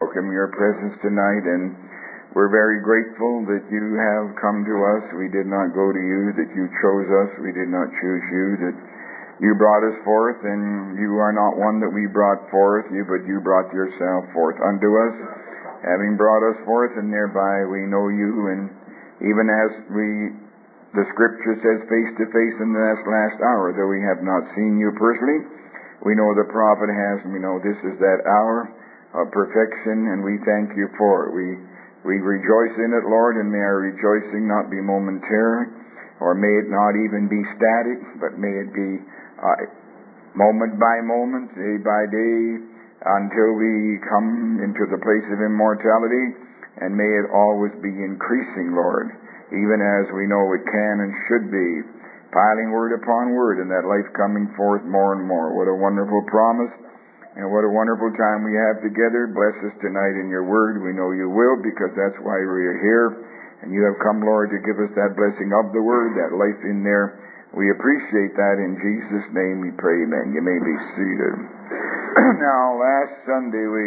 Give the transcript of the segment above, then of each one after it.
Welcome your presence tonight, and we're very grateful that you have come to us. We did not go to you, that you chose us. We did not choose you, that you brought us forth, and you are not one that we brought forth, but you brought yourself forth unto us, having brought us forth, and thereby we know you. And even as the Scripture says, face to face in this last hour, though we have not seen you personally, we know the prophet has, and we know this is that hour of perfection, and we thank you for it. We rejoice in it, Lord, and may our rejoicing not be momentary, or may it not even be static, but may it be moment by moment, day by day, until we come into the place of immortality, and may it always be increasing, Lord, even as we know it can and should be, piling word upon word, and that life coming forth more and more. What a wonderful promise. And what a wonderful time we have together. Bless us tonight in your word. We know you will, because that's why we are here. And you have come, Lord, to give us that blessing of the word, that life in there. We appreciate that. In Jesus' name we pray, amen. You may be seated. Now, last Sunday we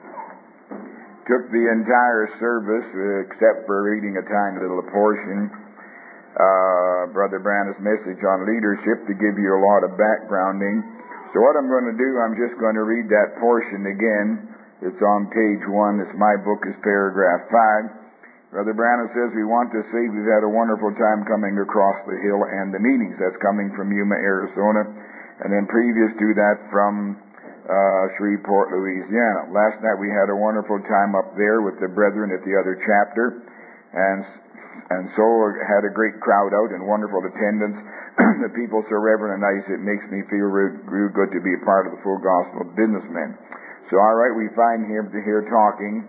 took the entire service, except for reading a tiny little portion, Brother Branham's message on leadership, to give you a lot of backgrounding. So what I'm going to do, I'm just going to read that portion again. It's on page 1. It's my book, is paragraph 5. Brother Branham says, we want to say we've had a wonderful time coming across the hill and the meetings. That's coming from Yuma, Arizona. And then previous to that from Shreveport, Louisiana. Last night we had a wonderful time up there with the brethren at the other chapter. And so had a great crowd out and wonderful attendance. The people so reverent and nice, it makes me feel real good to be a part of the Full Gospel Businessmen. So, all right, we find him here talking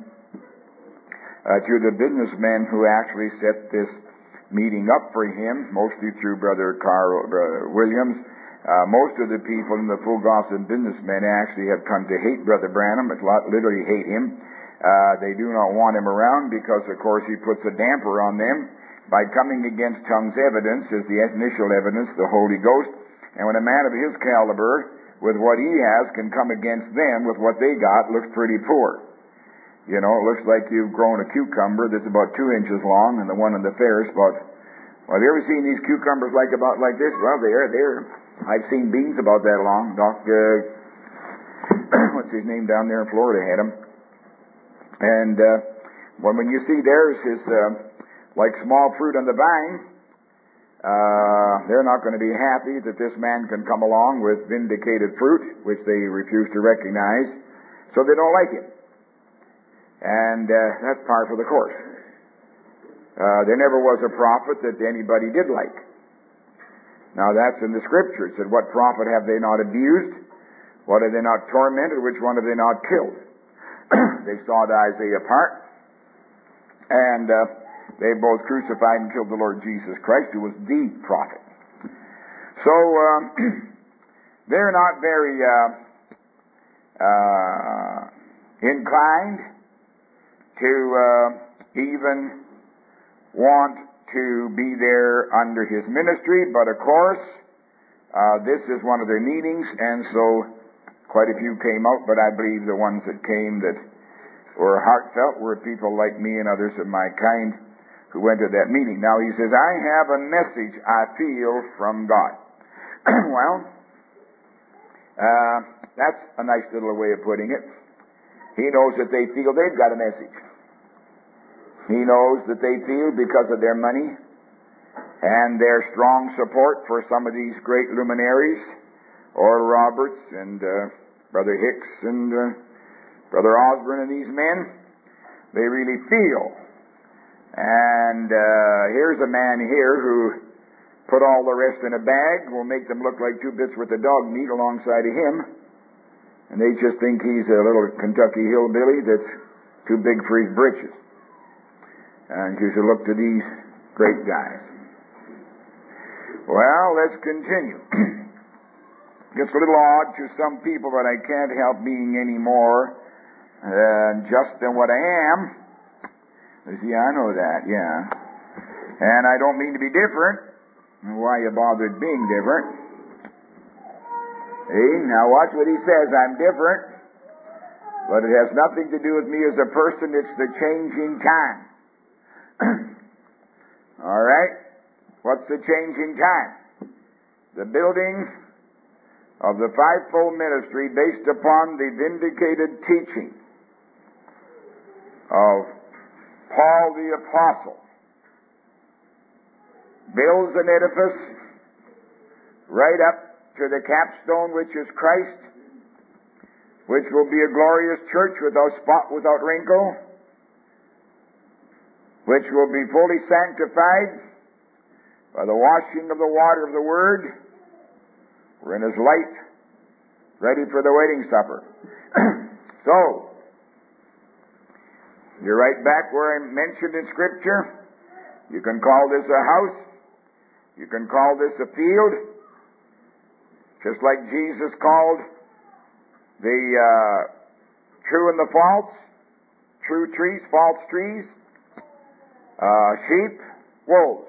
to the businessmen who actually set this meeting up for him, mostly through Brother Williams. Most of the people in the Full Gospel Businessmen actually have come to hate Brother Branham, but literally hate him. They do not want him around because, of course, he puts a damper on them by coming against tongues evidence as the initial evidence, the Holy Ghost. And when a man of his caliber, with what he has, can come against them with what they got, looks pretty poor. You know, it looks like you've grown a cucumber that's about 2 inches long, and the one in the fair is about, well, have you ever seen these cucumbers like this? Well, they're, I've seen beans about that long. What's his name down there in Florida had them. And when you see theirs is like small fruit on the vine, they're not going to be happy that this man can come along with vindicated fruit, which they refuse to recognize, so they don't like him. And that's par for the course. There never was a prophet that anybody did like. Now that's in the Scripture. It said, what prophet have they not abused? What have they not tormented? Which one have they not killed? They sawed Isaiah apart, and they both crucified and killed the Lord Jesus Christ, who was the prophet. So they're not very inclined to even want to be there under his ministry, but of course this is one of their meetings, and so quite a few came out, but I believe the ones that came that were heartfelt were people like me and others of my kind who went to that meeting. Now he says, I have a message I feel from God. Well, that's a nice little way of putting it. He knows that they feel they've got a message. He knows that they feel because of their money and their strong support for some of these great luminaries, Oral Roberts and Brother Hicks and Brother Osborne and these men, they really feel. And here's a man here who put all the rest in a bag, will make them look like 2 bits worth of dog meat alongside of him, and they just think he's a little Kentucky hillbilly that's too big for his britches. And you should look to these great guys. Well, let's continue. Gets a little odd to some people, but I can't help being any more just than what I am. See, I know that, yeah. And I don't mean to be different. Why you bothered being different? See, now watch what he says. I'm different. But it has nothing to do with me as a person. It's the changing time. All right? What's the changing time? The building of the fivefold ministry based upon the vindicated teaching of Paul the Apostle builds an edifice right up to the capstone, which is Christ, which will be a glorious church without spot, without wrinkle, which will be fully sanctified by the washing of the water of the Word. We're in His light, ready for the wedding supper. So, you're right back where I mentioned in Scripture. You can call this a house. You can call this a field. Just like Jesus called the true and the false, true trees, false trees, sheep, wolves.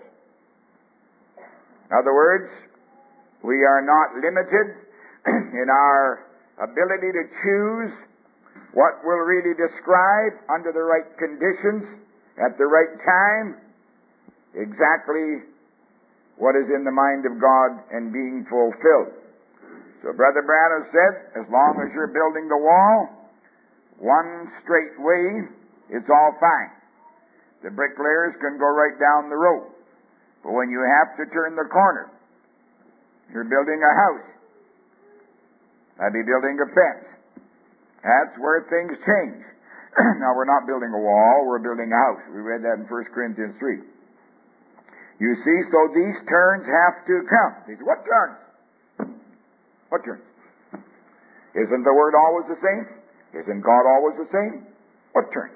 In other words, we are not limited in our ability to choose what will really describe, under the right conditions, at the right time, exactly what is in the mind of God and being fulfilled. So Brother Branham said, as long as you're building the wall one straight way, it's all fine. The bricklayers can go right down the road. But when you have to turn the corner, you're building a house. I'd be building a fence. That's where things change. Now, we're not building a wall, we're building a house. We read that in 1 Corinthians 3. You see, so these turns have to come. He said, what turns? What turns? Isn't the Word always the same? Isn't God always the same? What turns?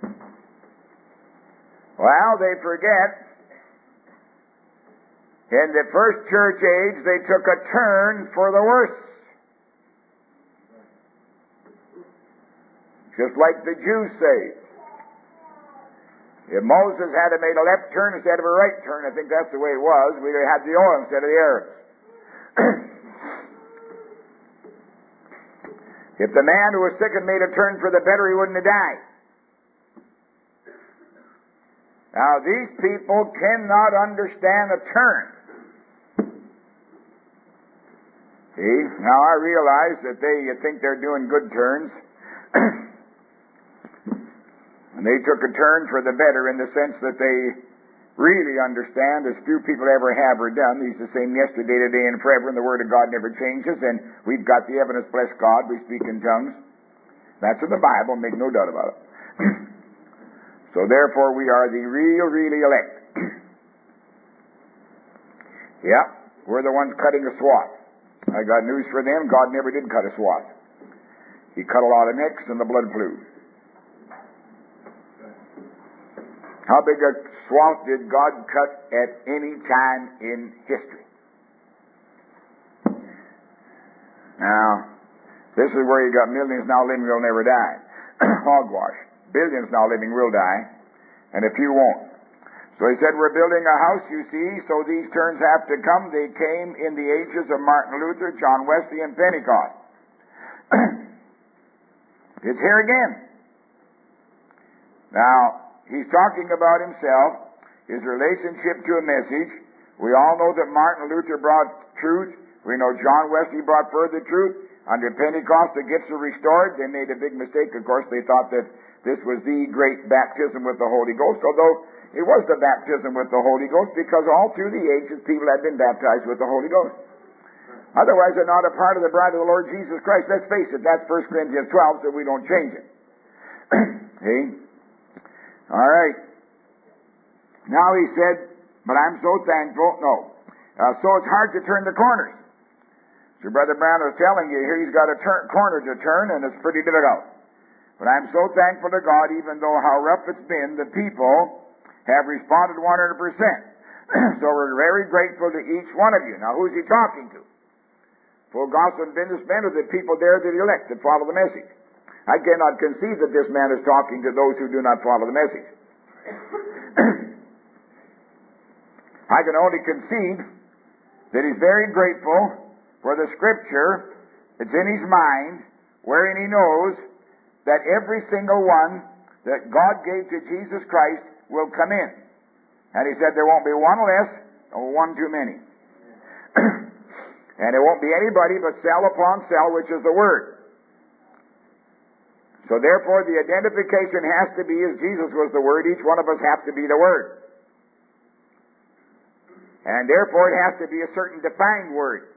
Well, they forget. In the first church age, they took a turn for the worse. Just like the Jews say. If Moses had made a left turn instead of a right turn, I think that's the way it was, we'd have had the oil instead of the Arabs. If the man who was sick had made a turn for the better, he wouldn't have died. Now, these people cannot understand a turn. See? Now, I realize that they think they're doing good turns. And they took a turn for the better in the sense that they really understand, as few people ever have or done. He's the same yesterday, today, and forever, and the Word of God never changes, and we've got the evidence, bless God, we speak in tongues. That's in the Bible, make no doubt about it. So therefore, we are the really elect. Yeah, we're the ones cutting a swath. I got news for them, God never did cut a swath. He cut a lot of necks, and the blood flew. How big a swath did God cut at any time in history? Now, this is where you got millions now living will never die. Hogwash. Billions now living will die, and a few won't. So he said, we're building a house, you see, so these turns have to come. They came in the ages of Martin Luther, John Wesley, and Pentecost. It's here again. Now, he's talking about himself, his relationship to a message. We all know that Martin Luther brought truth. We know John Wesley brought further truth. Under Pentecost, the gifts were restored. They made a big mistake. Of course, they thought that this was the great baptism with the Holy Ghost, although it was the baptism with the Holy Ghost, because all through the ages, people had been baptized with the Holy Ghost. Otherwise, they're not a part of the bride of the Lord Jesus Christ. Let's face it, that's 1 Corinthians 12, so we don't change it. See? All right. Now he said, but I'm so thankful. No. So it's hard to turn the corners. So Brother Brown was telling you here, he's got a corner to turn, and it's pretty difficult. But I'm so thankful to God, even though how rough it's been, the people have responded 100%. So we're very grateful to each one of you. Now, who's he talking to? Full gospel businessmen, or the people there that elect, that follow the message? I cannot conceive that this man is talking to those who do not follow the message. I can only concede that he's very grateful for the Scripture that's in his mind, wherein he knows that every single one that God gave to Jesus Christ will come in. And he said there won't be one less or one too many. And it won't be anybody but cell upon cell, which is the Word. So therefore the identification has to be as Jesus was the Word. Each one of us have to be the Word. And therefore it has to be a certain defined Word.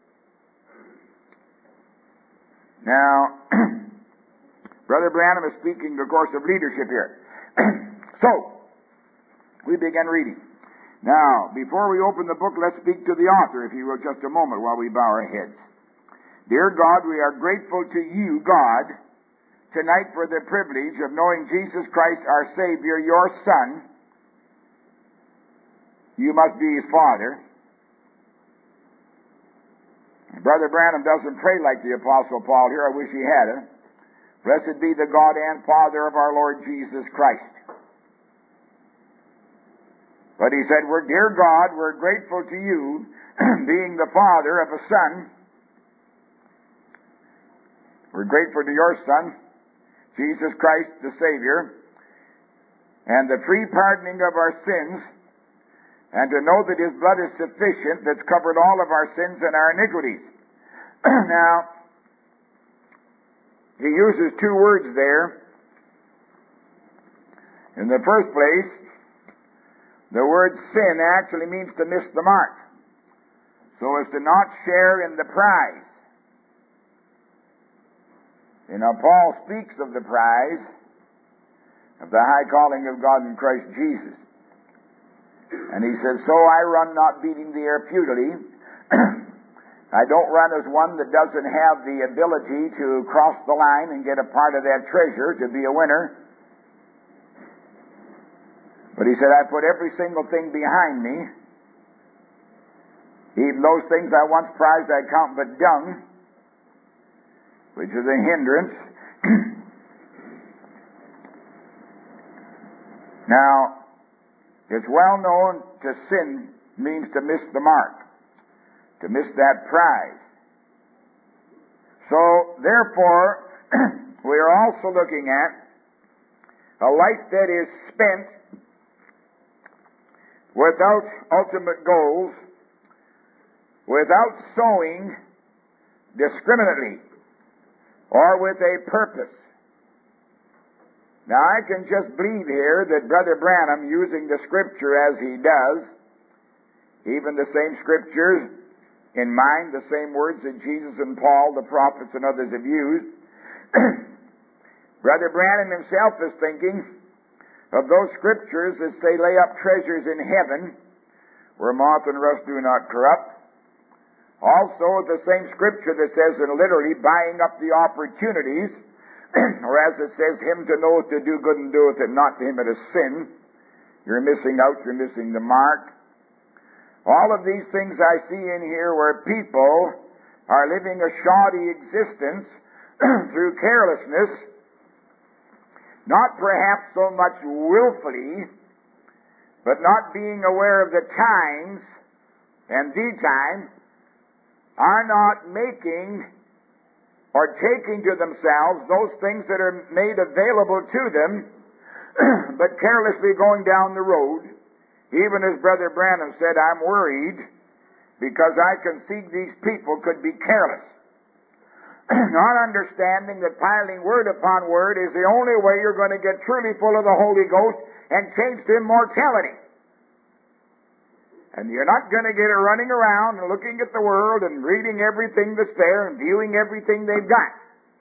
Now, Brother Branham is speaking, of course, of leadership here. So, we begin reading. Now, before we open the book, let's speak to the author, if you will, just a moment while we bow our heads. Dear God, we are grateful to you, God, tonight for the privilege of knowing Jesus Christ, our Savior, your Son. You must be His Father. Brother Branham doesn't pray like the Apostle Paul here. I wish he had it. Blessed be the God and Father of our Lord Jesus Christ. But he said, Dear God, we're grateful to you, being the Father of a Son. We're grateful to your Son, Jesus Christ the Savior, and the free pardoning of our sins, and to know that His blood is sufficient, that's covered all of our sins and our iniquities. Now, he uses two words there. In the first place, the word sin actually means to miss the mark, so as to not share in the prize. You know, Paul speaks of the prize of the high calling of God in Christ Jesus. And he says, So I run not beating the air futilely. I don't run as one that doesn't have the ability to cross the line and get a part of that treasure to be a winner. But he said, I put every single thing behind me. Even those things I once prized I count but dung, which is a hindrance. Now, it's well known to sin means to miss the mark, to miss that prize. So, therefore, we are also looking at a life that is spent without ultimate goals, without sowing discriminately, or with a purpose. Now, I can just believe here that Brother Branham, using the Scripture as he does, even the same Scriptures in mind, the same words that Jesus and Paul, the prophets, and others have used, Brother Branham himself is thinking of those Scriptures that say, lay up treasures in heaven, where moth and rust do not corrupt. Also, the same Scripture that says, and literally, buying up the opportunities, or as it says, him to know to do good and doeth it not, to him it is sin. You're missing out, you're missing the mark. All of these things I see in here where people are living a shoddy existence through carelessness, not perhaps so much willfully, but not being aware of the times and the time, are not making or taking to themselves those things that are made available to them, but carelessly going down the road. Even as Brother Branham said, I'm worried because I can see these people could be careless, not understanding that piling word upon word is the only way you're going to get truly full of the Holy Ghost and change to immortality. And you're not going to get it running around and looking at the world and reading everything that's there and viewing everything they've got.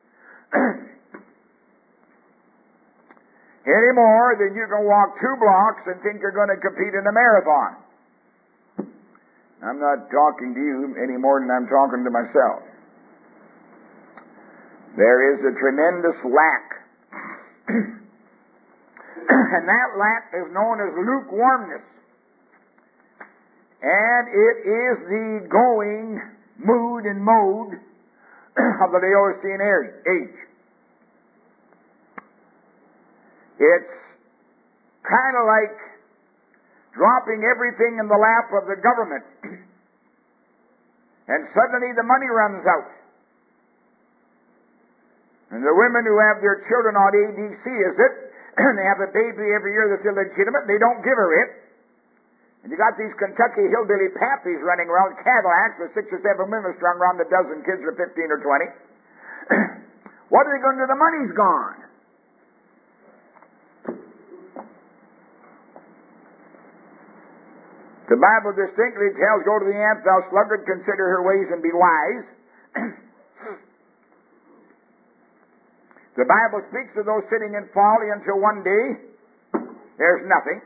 Any more than you can walk 2 blocks and think you're going to compete in a marathon. I'm not talking to you any more than I'm talking to myself. There is a tremendous lack. And that lack is known as lukewarmness. And it is the going mood and mode of the Laodicean age. It's kind of like dropping everything in the lap of the government. And suddenly the money runs out. And the women who have their children on ADC, is it? And they have a baby every year that's illegitimate, they don't give her it. And you got these Kentucky hillbilly pappies running around Cadillacs with 6 or 7 women strung around, a dozen kids are 15 or 20. What are they going to do? The money's gone. The Bible distinctly tells, go to the ant, thou sluggard, consider her ways and be wise. The Bible speaks of those sitting in folly until one day there's nothing.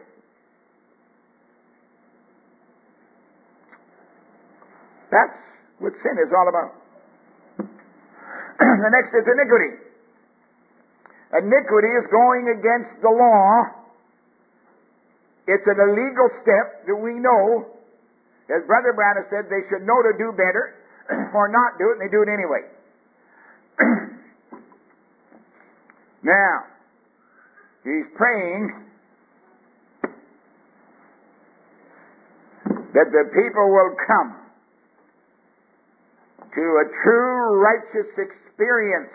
That's what sin is all about. The next is iniquity. Iniquity is going against the law. It's an illegal step that we know. As Brother Branham said, they should know to do better or not do it, and they do it anyway. Now, he's praying that the people will come to a true righteous experience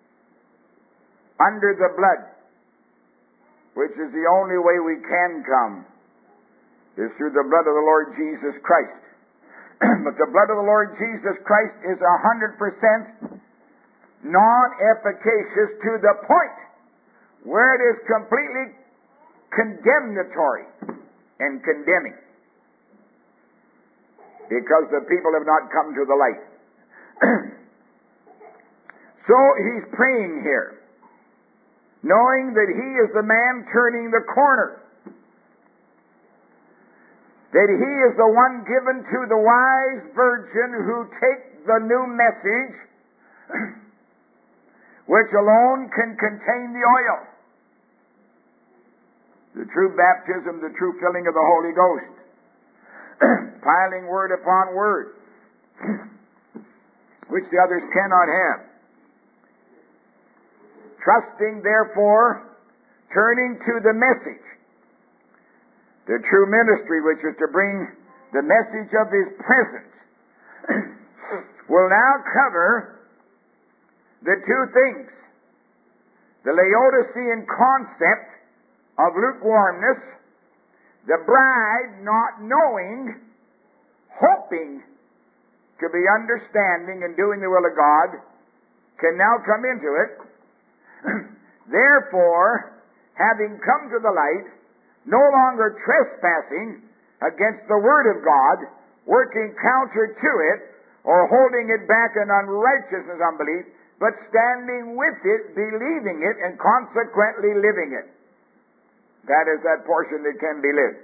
under the blood, which is the only way we can come, is through the blood of the Lord Jesus Christ. But the blood of the Lord Jesus Christ is 100% non-efficacious to the point where it is completely condemnatory and condemning, because the people have not come to the light. So he's praying here, knowing that he is the man turning the corner, that he is the one given to the wise virgin who takes the new message, which alone can contain the oil, the true baptism, the true filling of the Holy Ghost, piling word upon word, which the others cannot have. Trusting, therefore, turning to the message, the true ministry, which is to bring the message of His presence, will now cover the two things: the Laodicean concept of lukewarmness, the bride not knowing, hoping to be understanding and doing the will of God, can now come into it. Therefore, having come to the light, no longer trespassing against the Word of God, working counter to it, or holding it back in unrighteousness, unbelief, but standing with it, believing it, and consequently living it. That is that portion that can be lived.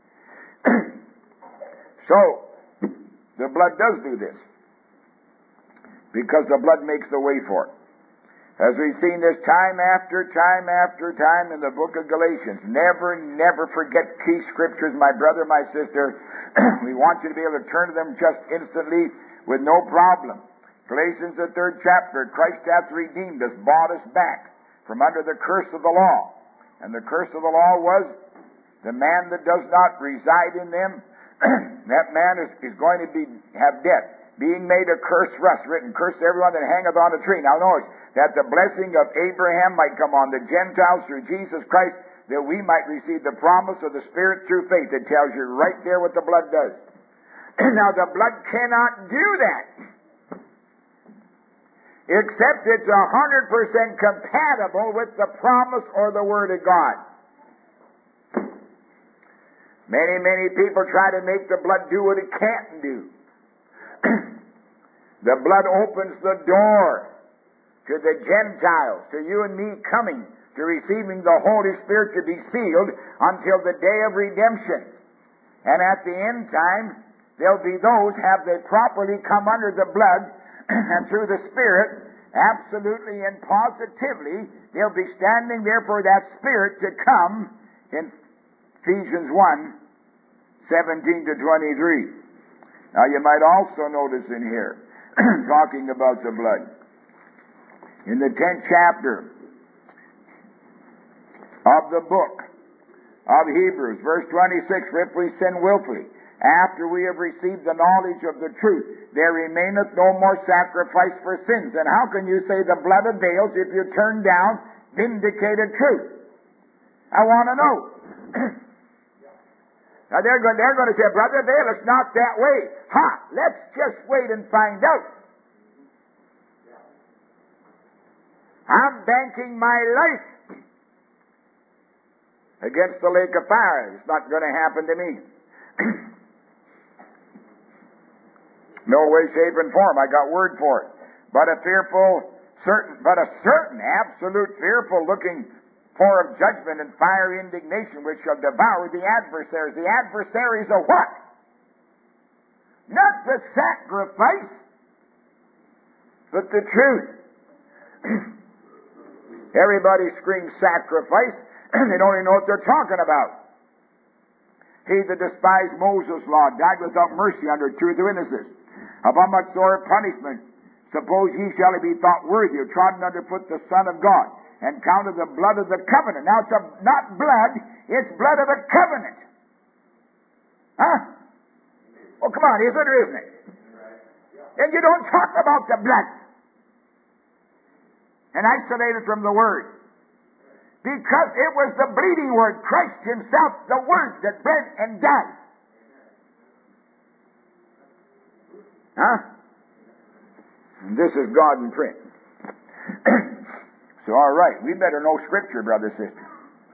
So, the blood does do this, because the blood makes the way for it. As we've seen this time after time after time in the book of Galatians. Never forget key scriptures, my brother, my sister. We want you to be able to turn to them just instantly with no problem. Galatians, the 3rd chapter, Christ hath redeemed us, bought us back from under the curse of the law. And the curse of the law was the man that does not reside in them, that man is going to have death. Being made a curse for us, written, curse everyone that hangeth on a tree. Now notice, that the blessing of Abraham might come on the Gentiles through Jesus Christ, that we might receive the promise of the Spirit through faith. It tells you right there what the blood does. Now the blood cannot do that, except it's 100% compatible with the promise or the Word of God. Many people try to make the blood do what it can't do. The blood opens the door to the Gentiles, to you and me coming, to receiving the Holy Spirit to be sealed until the day of redemption. And at the end time, there'll be those, have they properly come under the blood and through the Spirit, absolutely and positively, they'll be standing there for that Spirit to come in Ephesians 1:17 to 23. Now you might also notice in here, talking about the blood, in the 10th chapter of the book of Hebrews, verse 26, for if we sin willfully, after we have received the knowledge of the truth, there remaineth no more sacrifice for sins. And how can you say the blood avails if you turn down vindicated truth? I want to know. Now they're going to say, Brother Vail, it's not that way. Let's just wait and find out. I'm banking my life against the lake of fire. It's not going to happen to me. No way, shape, and form. I got word for it. But a certain, absolute fearful looking for of judgment and fire indignation which shall devour the adversaries. The adversaries are what? Not the sacrifice, but the truth. Everybody screams sacrifice, they don't even know what they're talking about. He that despised Moses' law died without mercy under two of the witnesses. Of how much sore punishment, suppose ye shall be thought worthy of trodden under foot the Son of God, and counted the blood of the covenant. Now it's not blood, it's blood of the covenant. Oh, come on, is it or isn't it? And you don't talk about the blood and isolate it from the Word. Because it was the bleeding Word, Christ Himself, the Word that bled and died. And this is God in print. So, all right, we better know Scripture, brother, sister.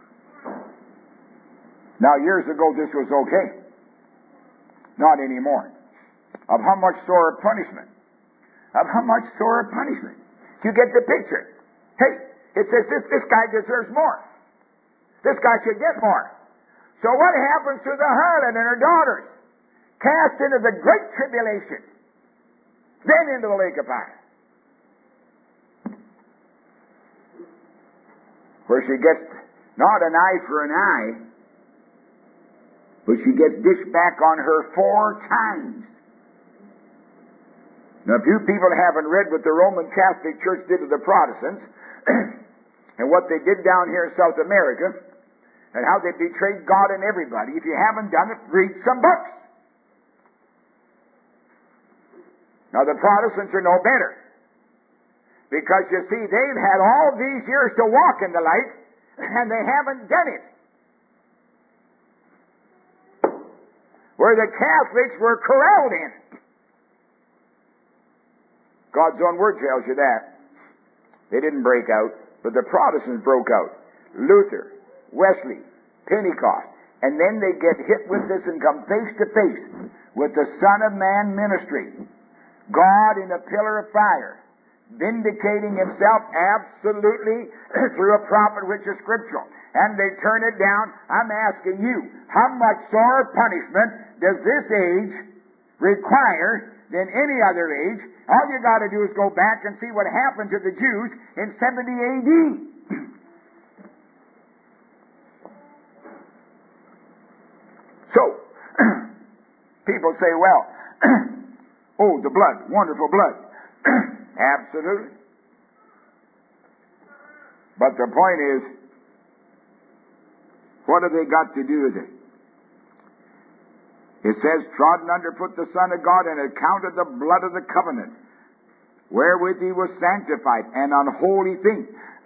Now, years ago, this was okay. Not anymore. Of how much sore punishment? Of how much sore punishment? You get the picture. Hey, it says this guy deserves more. This guy should get more. So what happens to the harlot and her daughters? Cast into the great tribulation. Then into the lake of fire. Where she gets not an eye for an eye, but she gets dished back on her 4 times. Now, if you people haven't read what the Roman Catholic Church did to the Protestants, and what they did down here in South America, and how they betrayed God and everybody, if you haven't done it, read some books. Now, the Protestants are no better. Because, you see, they've had all these years to walk in the light, and they haven't done it. Where the Catholics were corralled in. God's own word tells you that. They didn't break out, but the Protestants broke out. Luther, Wesley, Pentecost. And then they get hit with this and come face to face with the Son of Man ministry. God in a pillar of fire, vindicating Himself absolutely through a prophet which is scriptural. And they turn it down. I'm asking you, how much sore punishment does this age require than any other age? All you got to do is go back and see what happened to the Jews in 70 A.D. So, people say, well, oh, the blood, wonderful blood. Absolutely. But the point is, what have they got to do with it? It says, trodden underfoot the Son of God, and had counted the blood of the covenant, wherewith He was sanctified, an unholy thing.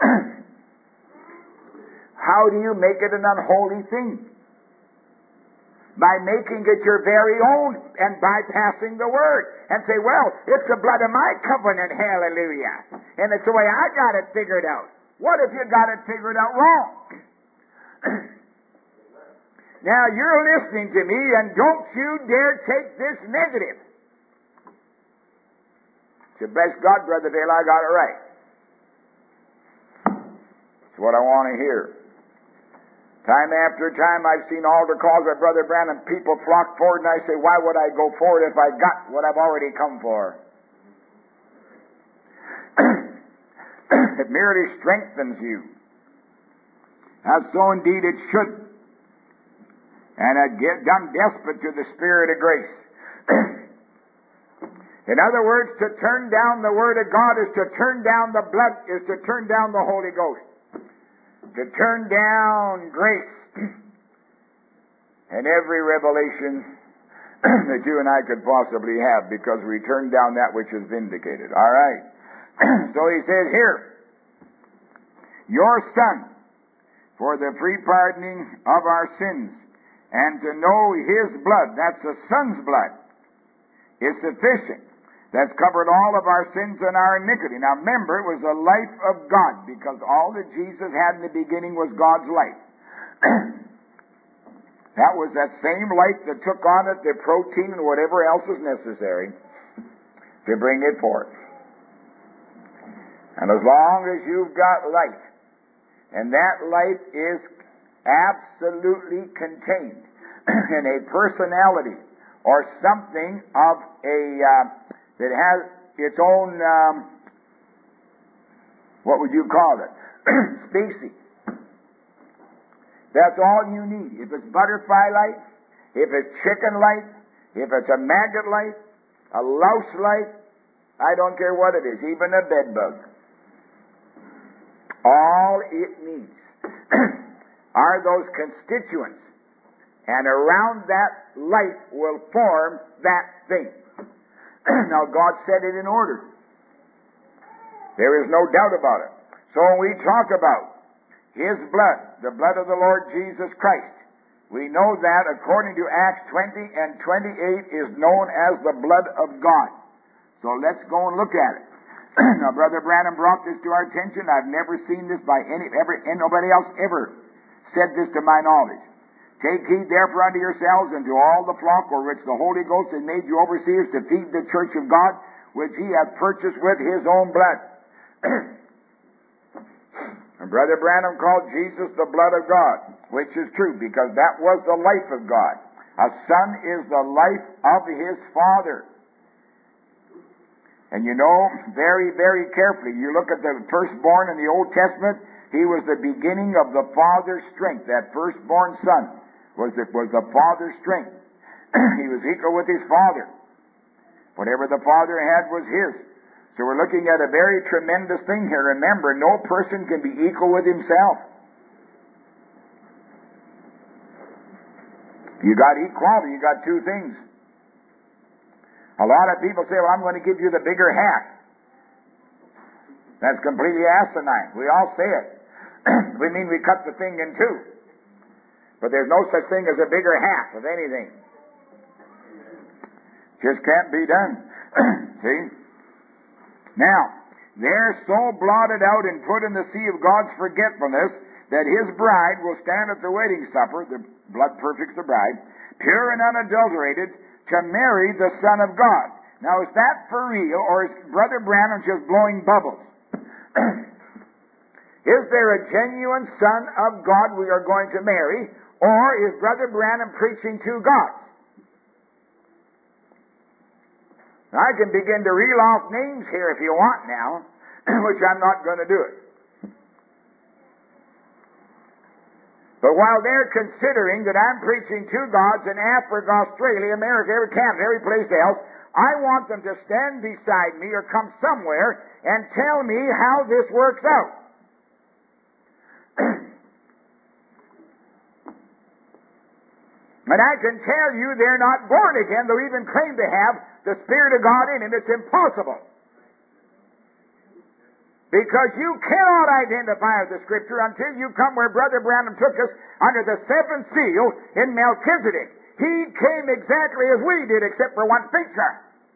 How do you make it an unholy thing? By making it your very own and bypassing the Word. And say, well, it's the blood of my covenant, hallelujah. And it's the way I got it figured out. What if you got it figured out wrong? Now, you're listening to me, and don't you dare take this negative. So, bless God, Brother Vail, I got it right. It's what I want to hear. Time after time, I've seen altar calls by Brother Branham. People flock forward, and I say, why would I go forward if I got what I've already come for? It merely strengthens you. As so indeed it should. And had done despot to the Spirit of grace. In other words, to turn down the Word of God is to turn down the blood, is to turn down the Holy Ghost. To turn down grace. And every revelation that you and I could possibly have, because we turned down that which is vindicated. All right. So he says here, your Son, for the free pardoning of our sins, and to know His blood, that's the Son's blood, is sufficient. That's covered all of our sins and our iniquity. Now remember, it was the life of God, because all that Jesus had in the beginning was God's life. That was that same life that took on it the protein and whatever else is necessary to bring it forth. And as long as you've got life, and that life is absolutely contained in a personality or something of that has its own, what would you call it, species. That's all you need. If it's butterfly life, if it's chicken life, if it's a maggot life, a louse life, I don't care what it is, even a bed bug. All it needs are those constituents, and around that life will form that thing. Now God set it in order. There is no doubt about it. So when we talk about His blood, the blood of the Lord Jesus Christ, we know that according to Acts 20 and 28 is known as the blood of God. So let's go and look at it. Now Brother Branham brought this to our attention. I've never seen this by nobody else ever said this to my knowledge. Take heed therefore unto yourselves and to all the flock for which the Holy Ghost has made you overseers to feed the church of God, which He hath purchased with His own blood. And Brother Branham called Jesus the blood of God, which is true, because that was the life of God. A son is the life of his father. And you know, very, very carefully, you look at the firstborn in the Old Testament, he was the beginning of the father's strength. That firstborn son was the father's strength. He was equal with his father. Whatever the father had was his. So we're looking at a very tremendous thing here. Remember, no person can be equal with himself. You got equality, you got two things. A lot of people say, well, I'm going to give you the bigger half. That's completely asinine. We all say it. We mean we cut the thing in two. But there's no such thing as a bigger half of anything. Just can't be done. See? Now, they're so blotted out and put in the sea of God's forgetfulness that His bride will stand at the wedding supper, the blood perfects the bride, pure and unadulterated, to marry the Son of God. Now, is that for real, or is Brother Branham just blowing bubbles? Is there a genuine Son of God we are going to marry, or is Brother Branham preaching two gods? I can begin to reel off names here if you want now, which I'm not going to do it. But while they're considering that I'm preaching two gods in Africa, Australia, America, Canada, every place else, I want them to stand beside me or come somewhere and tell me how this works out. And I can tell you they're not born again, though even claim to have the Spirit of God in them. It's impossible. Because you cannot identify the Scripture until you come where Brother Branham took us under the seventh seal in Melchizedek. He came exactly as we did, except for one feature.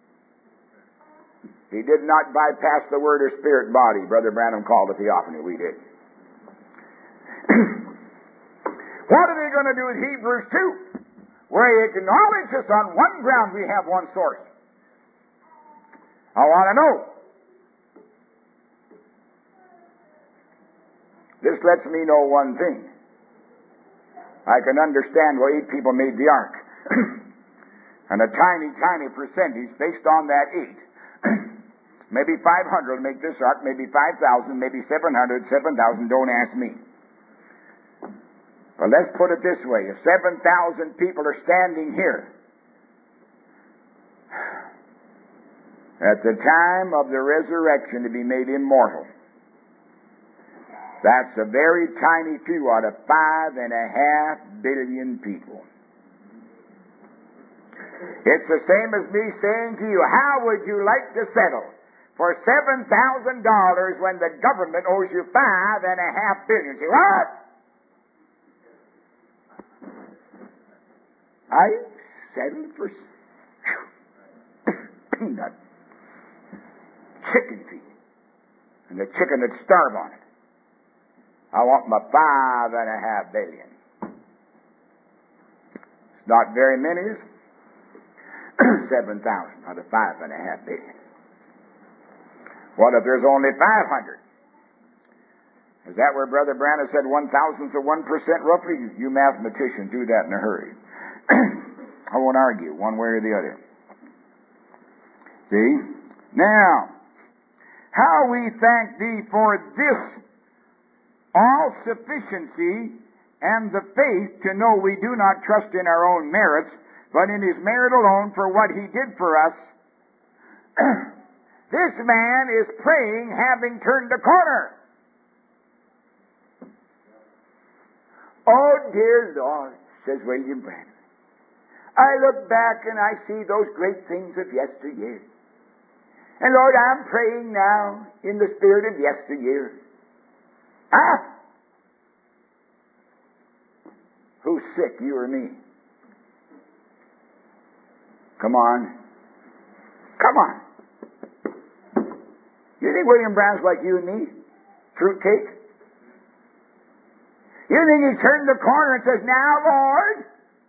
He did not bypass the Word or Spirit body. Brother Branham called it theophany. We did. What are they going to do with Hebrews 2? Where he acknowledges on one ground we have one source. I want to know. This lets me know one thing. I can understand why 8 people made the ark. And a tiny, tiny percentage based on that 8. Maybe 500 will make this ark, maybe 5,000, maybe 700, 7,000, don't ask me. But let's put it this way. If 7,000 people are standing here at the time of the resurrection to be made immortal, that's a very tiny few out of 5.5 billion people. It's the same as me saying to you, how would you like to settle for $7,000 when the government owes you $5.5 billion? Say, what? I settled for peanut chicken feed, and the chicken would starve on it. I want my $5.5 billion. It's not very many, is it? 7,000 out of $5.5 billion. What if there's only 500? Is that where Brother Branham said 1,000th of 1% roughly? You mathematicians do that in a hurry. I won't argue one way or the other. See? Now, how we thank Thee for this all-sufficiency and the faith to know we do not trust in our own merits, but in His merit alone for what He did for us. This man is praying having turned the corner. Oh, dear Lord, says William Branham, I look back and I see those great things of yesteryear. And Lord, I'm praying now in the spirit of yesteryear. Who's sick, you or me? Come on. Come on. You think William Branham's like you and me? Fruitcake? You think he turned the corner and says, now, Lord,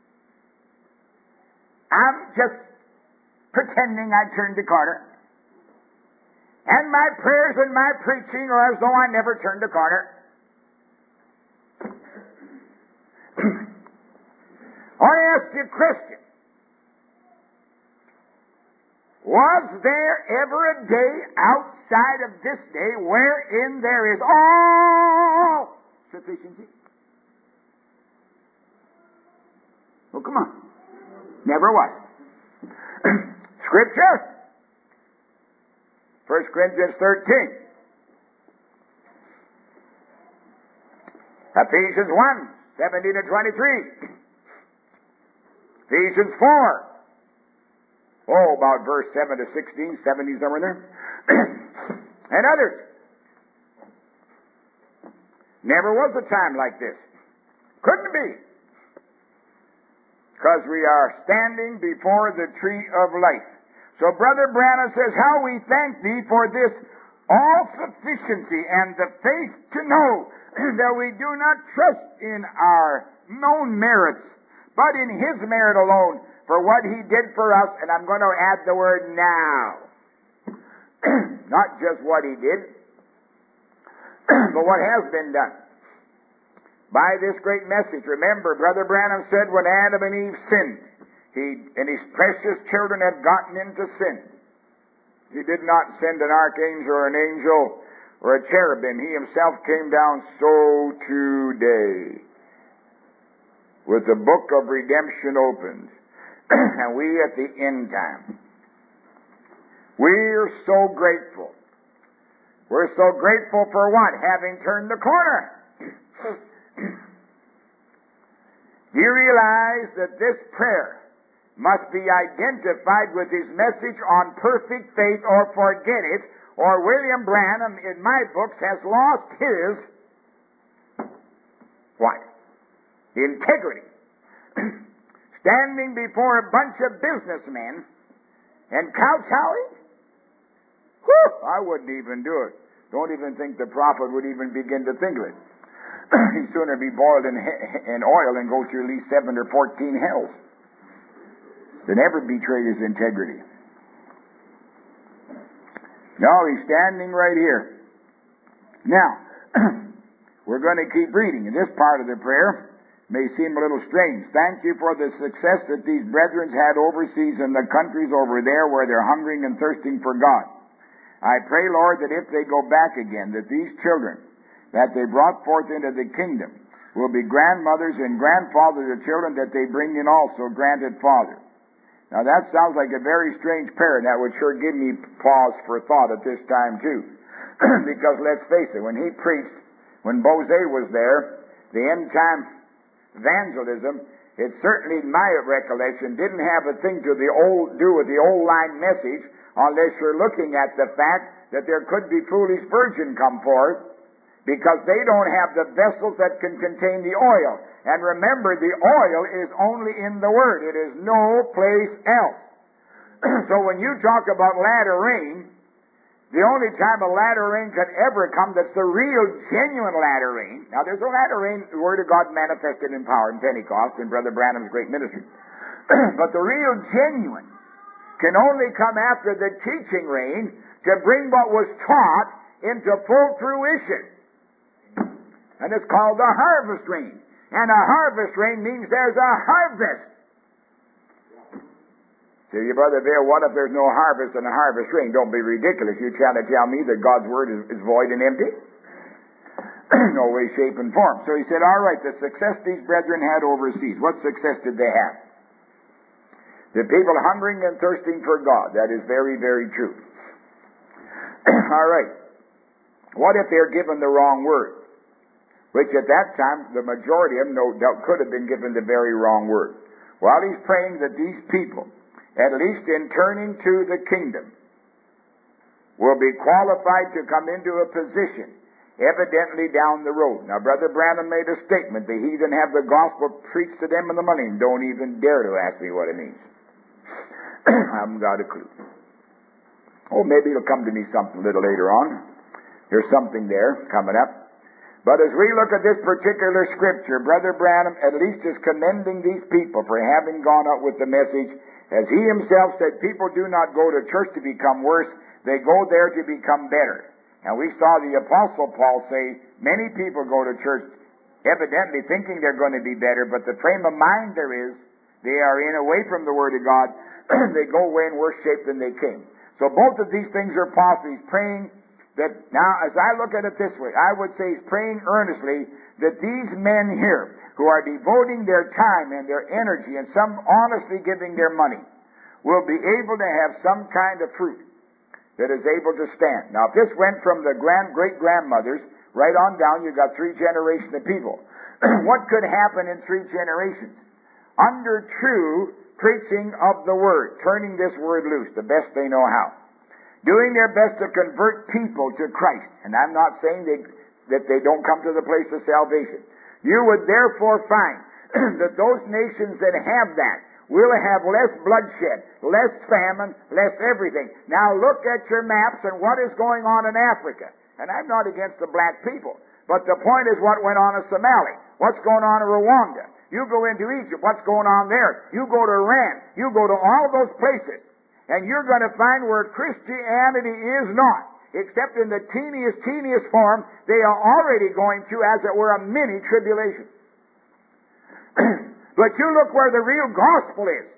I'm just pretending I turned the corner. And my prayers and my preaching are as though I never turned the corner. I want to ask you a question. Was there ever a day outside of this day wherein there is all sufficiency? Well, come on. Never was. Scripture? 1 Corinthians 13. Ephesians 1, 17 to 23. Ephesians 4. Oh, about verse 7 to 16, 70 somewhere there. And others. Never was a time like this. Couldn't be. Because we are standing before the tree of life. So Brother Branham says, how we thank Thee for this all-sufficiency and the faith to know that we do not trust in our known merits, but in His merit alone for what He did for us. And I'm going to add the word now. Not just what He did, but what has been done. By this great message, remember, Brother Branham said when Adam and Eve sinned, he and his precious children had gotten into sin. He did not send an archangel or an angel or a cherubim. He Himself came down. So today, with the book of redemption opened, and we at the end time, we're so grateful. We're so grateful for what? Having turned the corner. Do you realize that this prayer must be identified with his message on perfect faith, or forget it, or William Branham, in my books, has lost his what? Integrity. Standing before a bunch of businessmen and kowtowing? Whew, I wouldn't even do it. Don't even think the prophet would even begin to think of it. He'd sooner be boiled in oil and go through at least 7 or 14 hells than ever betray his integrity. No, he's standing right here. Now, we're going to keep reading. And this part of the prayer may seem a little strange. Thank you for the success that these brethren had overseas in the countries over there where they're hungering and thirsting for God. I pray, Lord, that if they go back again, that these children that they brought forth into the kingdom will be grandmothers and grandfathers of children that they bring in also, granted Father. Now that sounds like a very strange prayer, and that would sure give me pause for thought at this time too. Because let's face it, when he preached, when Bose was there, the end time evangelism, it certainly, in my recollection, didn't have a thing to do with the old line message, unless you're looking at the fact that there could be foolish virgin come forth, because they don't have the vessels that can contain the oil. And remember, the oil is only in the Word. It is no place else. So when you talk about latter rain, the only time a latter rain could ever come that's the real, genuine latter rain. Now, there's a latter rain, the Word of God manifested in power in Pentecost in Brother Branham's great ministry. But the real, genuine can only come after the teaching rain to bring what was taught into full fruition. And it's called the harvest rain. And a harvest rain means there's a harvest. Say, your brother Bill, what if there's no harvest and a harvest rain? Don't be ridiculous. You're trying to tell me that God's Word is void and empty? No way, shape, and form. So he said, all right, the success these brethren had overseas. What success did they have? The people hungering and thirsting for God. That is very, very true. All right. What if they're given the wrong word? Which at that time, the majority of them, no doubt, could have been given the very wrong word. While he's praying that these people, at least in turning to the kingdom, will be qualified to come into a position, evidently down the road. Now, Brother Branham made a statement, the heathen have the gospel preached to them in the money, and don't even dare to ask me what it means. I haven't got a clue. Oh, maybe it'll come to me something a little later on. There's something there coming up. But as we look at this particular scripture, Brother Branham at least is commending these people for having gone out with the message. As he himself said, people do not go to church to become worse, they go there to become better. And we saw the Apostle Paul say, many people go to church evidently thinking they're going to be better, but the frame of mind there is, they are in away from the Word of God, they go away in worse shape than they came. So both of these things are possible. He's praying that, now as I look at it this way, I would say he's praying earnestly that these men here, who are devoting their time and their energy and some honestly giving their money, will be able to have some kind of fruit that is able to stand. Now, if this went from the great-grandmothers right on down, you've got 3 generations of people. What could happen in 3 generations? Under true preaching of the Word, turning this Word loose the best they know how, doing their best to convert people to Christ. And I'm not saying that they don't come to the place of salvation. You would therefore find that those nations that have that will have less bloodshed, less famine, less everything. Now look at your maps and what is going on in Africa. And I'm not against the black people, but the point is what went on in Somalia, what's going on in Rwanda. You go into Egypt, what's going on there? You go to Iran, you go to all those places, and you're going to find where Christianity is not. Except in the teeniest form, they are already going through, as it were, a mini tribulation. But you look where the real gospel is.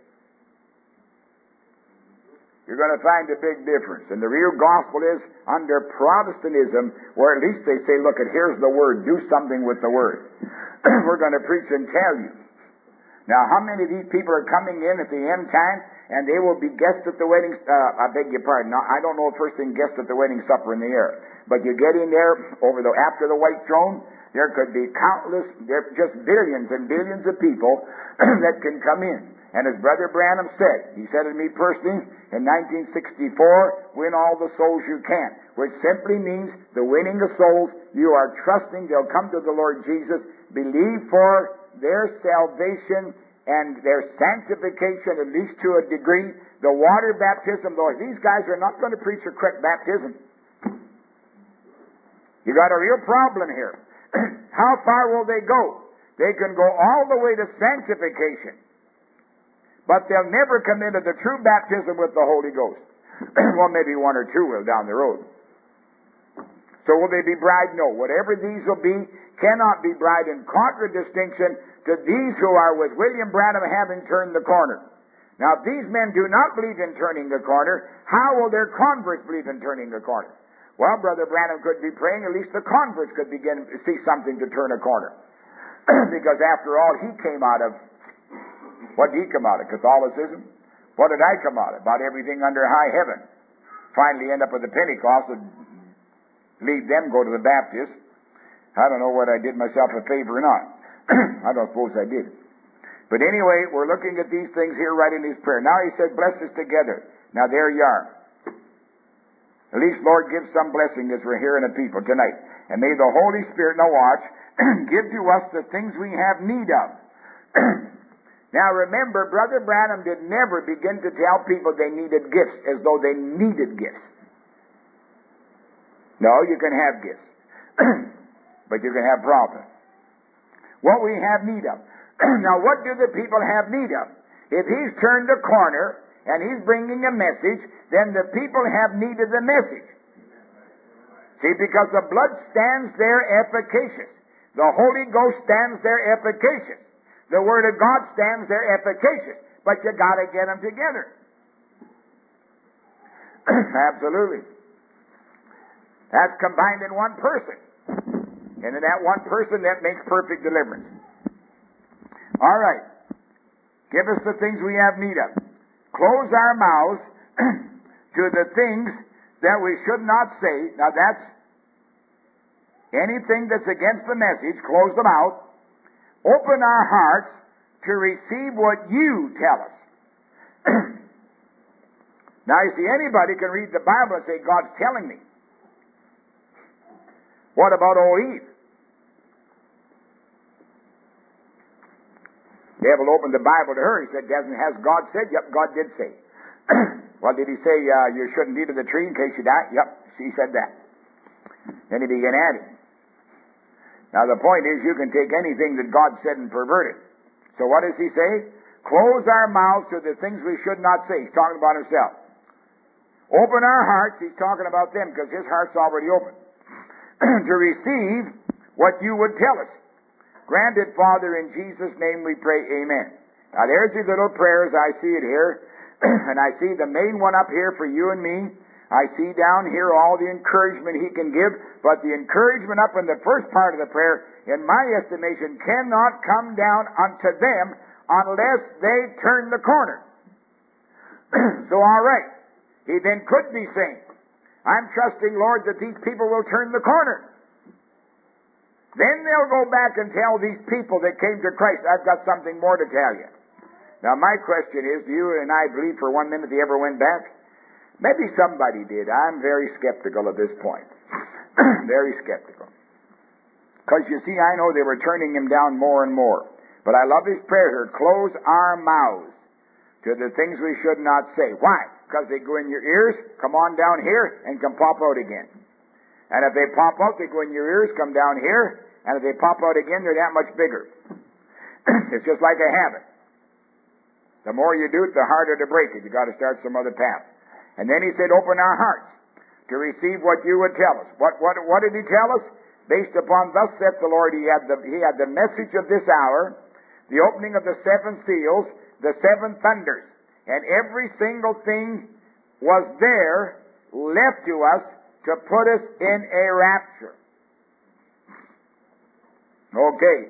You're going to find a big difference. And the real gospel is under Protestantism, where at least they say, look, here's the Word, do something with the Word. We're going to preach and tell you. Now, how many of these people are coming in at the end time, and they will be guests at the wedding, I beg your pardon, I don't know the first thing, guests at the wedding supper in the air. But you get in there, after the white throne, there could be just billions and billions of people that can come in. And as Brother Branham said, he said to me personally, in 1964, win all the souls you can. Which simply means the winning of souls, you are trusting they'll come to the Lord Jesus, believe for their salvation and their sanctification, at least to a degree. The water baptism, though, these guys are not going to preach a correct baptism. You got a real problem here. How far will they go? They can go all the way to sanctification, but they'll never come into the true baptism with the Holy Ghost. Well, maybe 1 or 2 will down the road. So will they be bride? No. Whatever these will be cannot be bride, in contradistinction to these who are with William Branham having turned the corner. Now, if these men do not believe in turning the corner, how will their converts believe in turning the corner? Well, Brother Branham could be praying, at least the converts could begin to see something to turn a corner. Because after all, he came out of, what did he come out of? Catholicism? What did I come out of? About everything under high heaven. Finally end up with the Pentecostals, leave them, go to the Baptists. I don't know whether I did myself a favor or not. I don't suppose I did. But anyway, we're looking at these things here right in his prayer. Now he said, bless us together. Now there you are. At least, Lord, give some blessing as we're hearing the people tonight. And may the Holy Spirit, now watch, give to us the things we have need of. Now remember, Brother Branham did never begin to tell people they needed gifts as though they needed gifts. No, you can have gifts. But you can have problems. What we have need of. Now what do the people have need of? If he's turned a corner and he's bringing a message, then the people have need of the message. See, because the blood stands there efficacious. The Holy Ghost stands there efficacious. The Word of God stands there efficacious. But you got to get them together. Absolutely. That's combined in one person. And in that one person, that makes perfect deliverance. All right. Give us the things we have need of. Close our mouths to the things that we should not say. Now that's anything that's against the message, close them out. Open our hearts to receive what you tell us. Now you see, anybody can read the Bible and say, God's telling me. What about old Eve? The devil opened the Bible to her. He said, has God said? Yep, God did say. Well, did he say you shouldn't eat of the tree in case you die? Yep, she said that. Then he began adding. Now the point is, you can take anything that God said and pervert it. So what does he say? Close our mouths to the things we should not say. He's talking about himself. Open our hearts. He's talking about them because his heart's already open. To receive what you would tell us. Grant it, Father, in Jesus' name we pray, amen. Now there's your little prayers. I see it here. And I see the main one up here for you and me. I see down here all the encouragement he can give. But the encouragement up in the first part of the prayer, in my estimation, cannot come down unto them unless they turn the corner. So all right. He then could be saying, I'm trusting, Lord, that these people will turn the corner. Then they'll go back and tell these people that came to Christ, I've got something more to tell you. Now my question is, do you and I believe for 1 minute they ever went back? Maybe somebody did. I'm very skeptical at this point. Very skeptical. Because you see, I know they were turning him down more and more. But I love his prayer here. Close our mouths to the things we should not say. Why? Because they go in your ears, come on down here, and can pop out again. And if they pop out, they go in your ears, come down here, and if they pop out again, they're that much bigger. It's just like a habit. The more you do it, the harder to break it. You've got to start some other path. And then he said, open our hearts to receive what you would tell us. What did he tell us? Based upon thus saith the Lord, he had the message of this hour, the opening of the 7 seals, the 7 thunders. And every single thing was there left to us to put us in a rapture. Okay.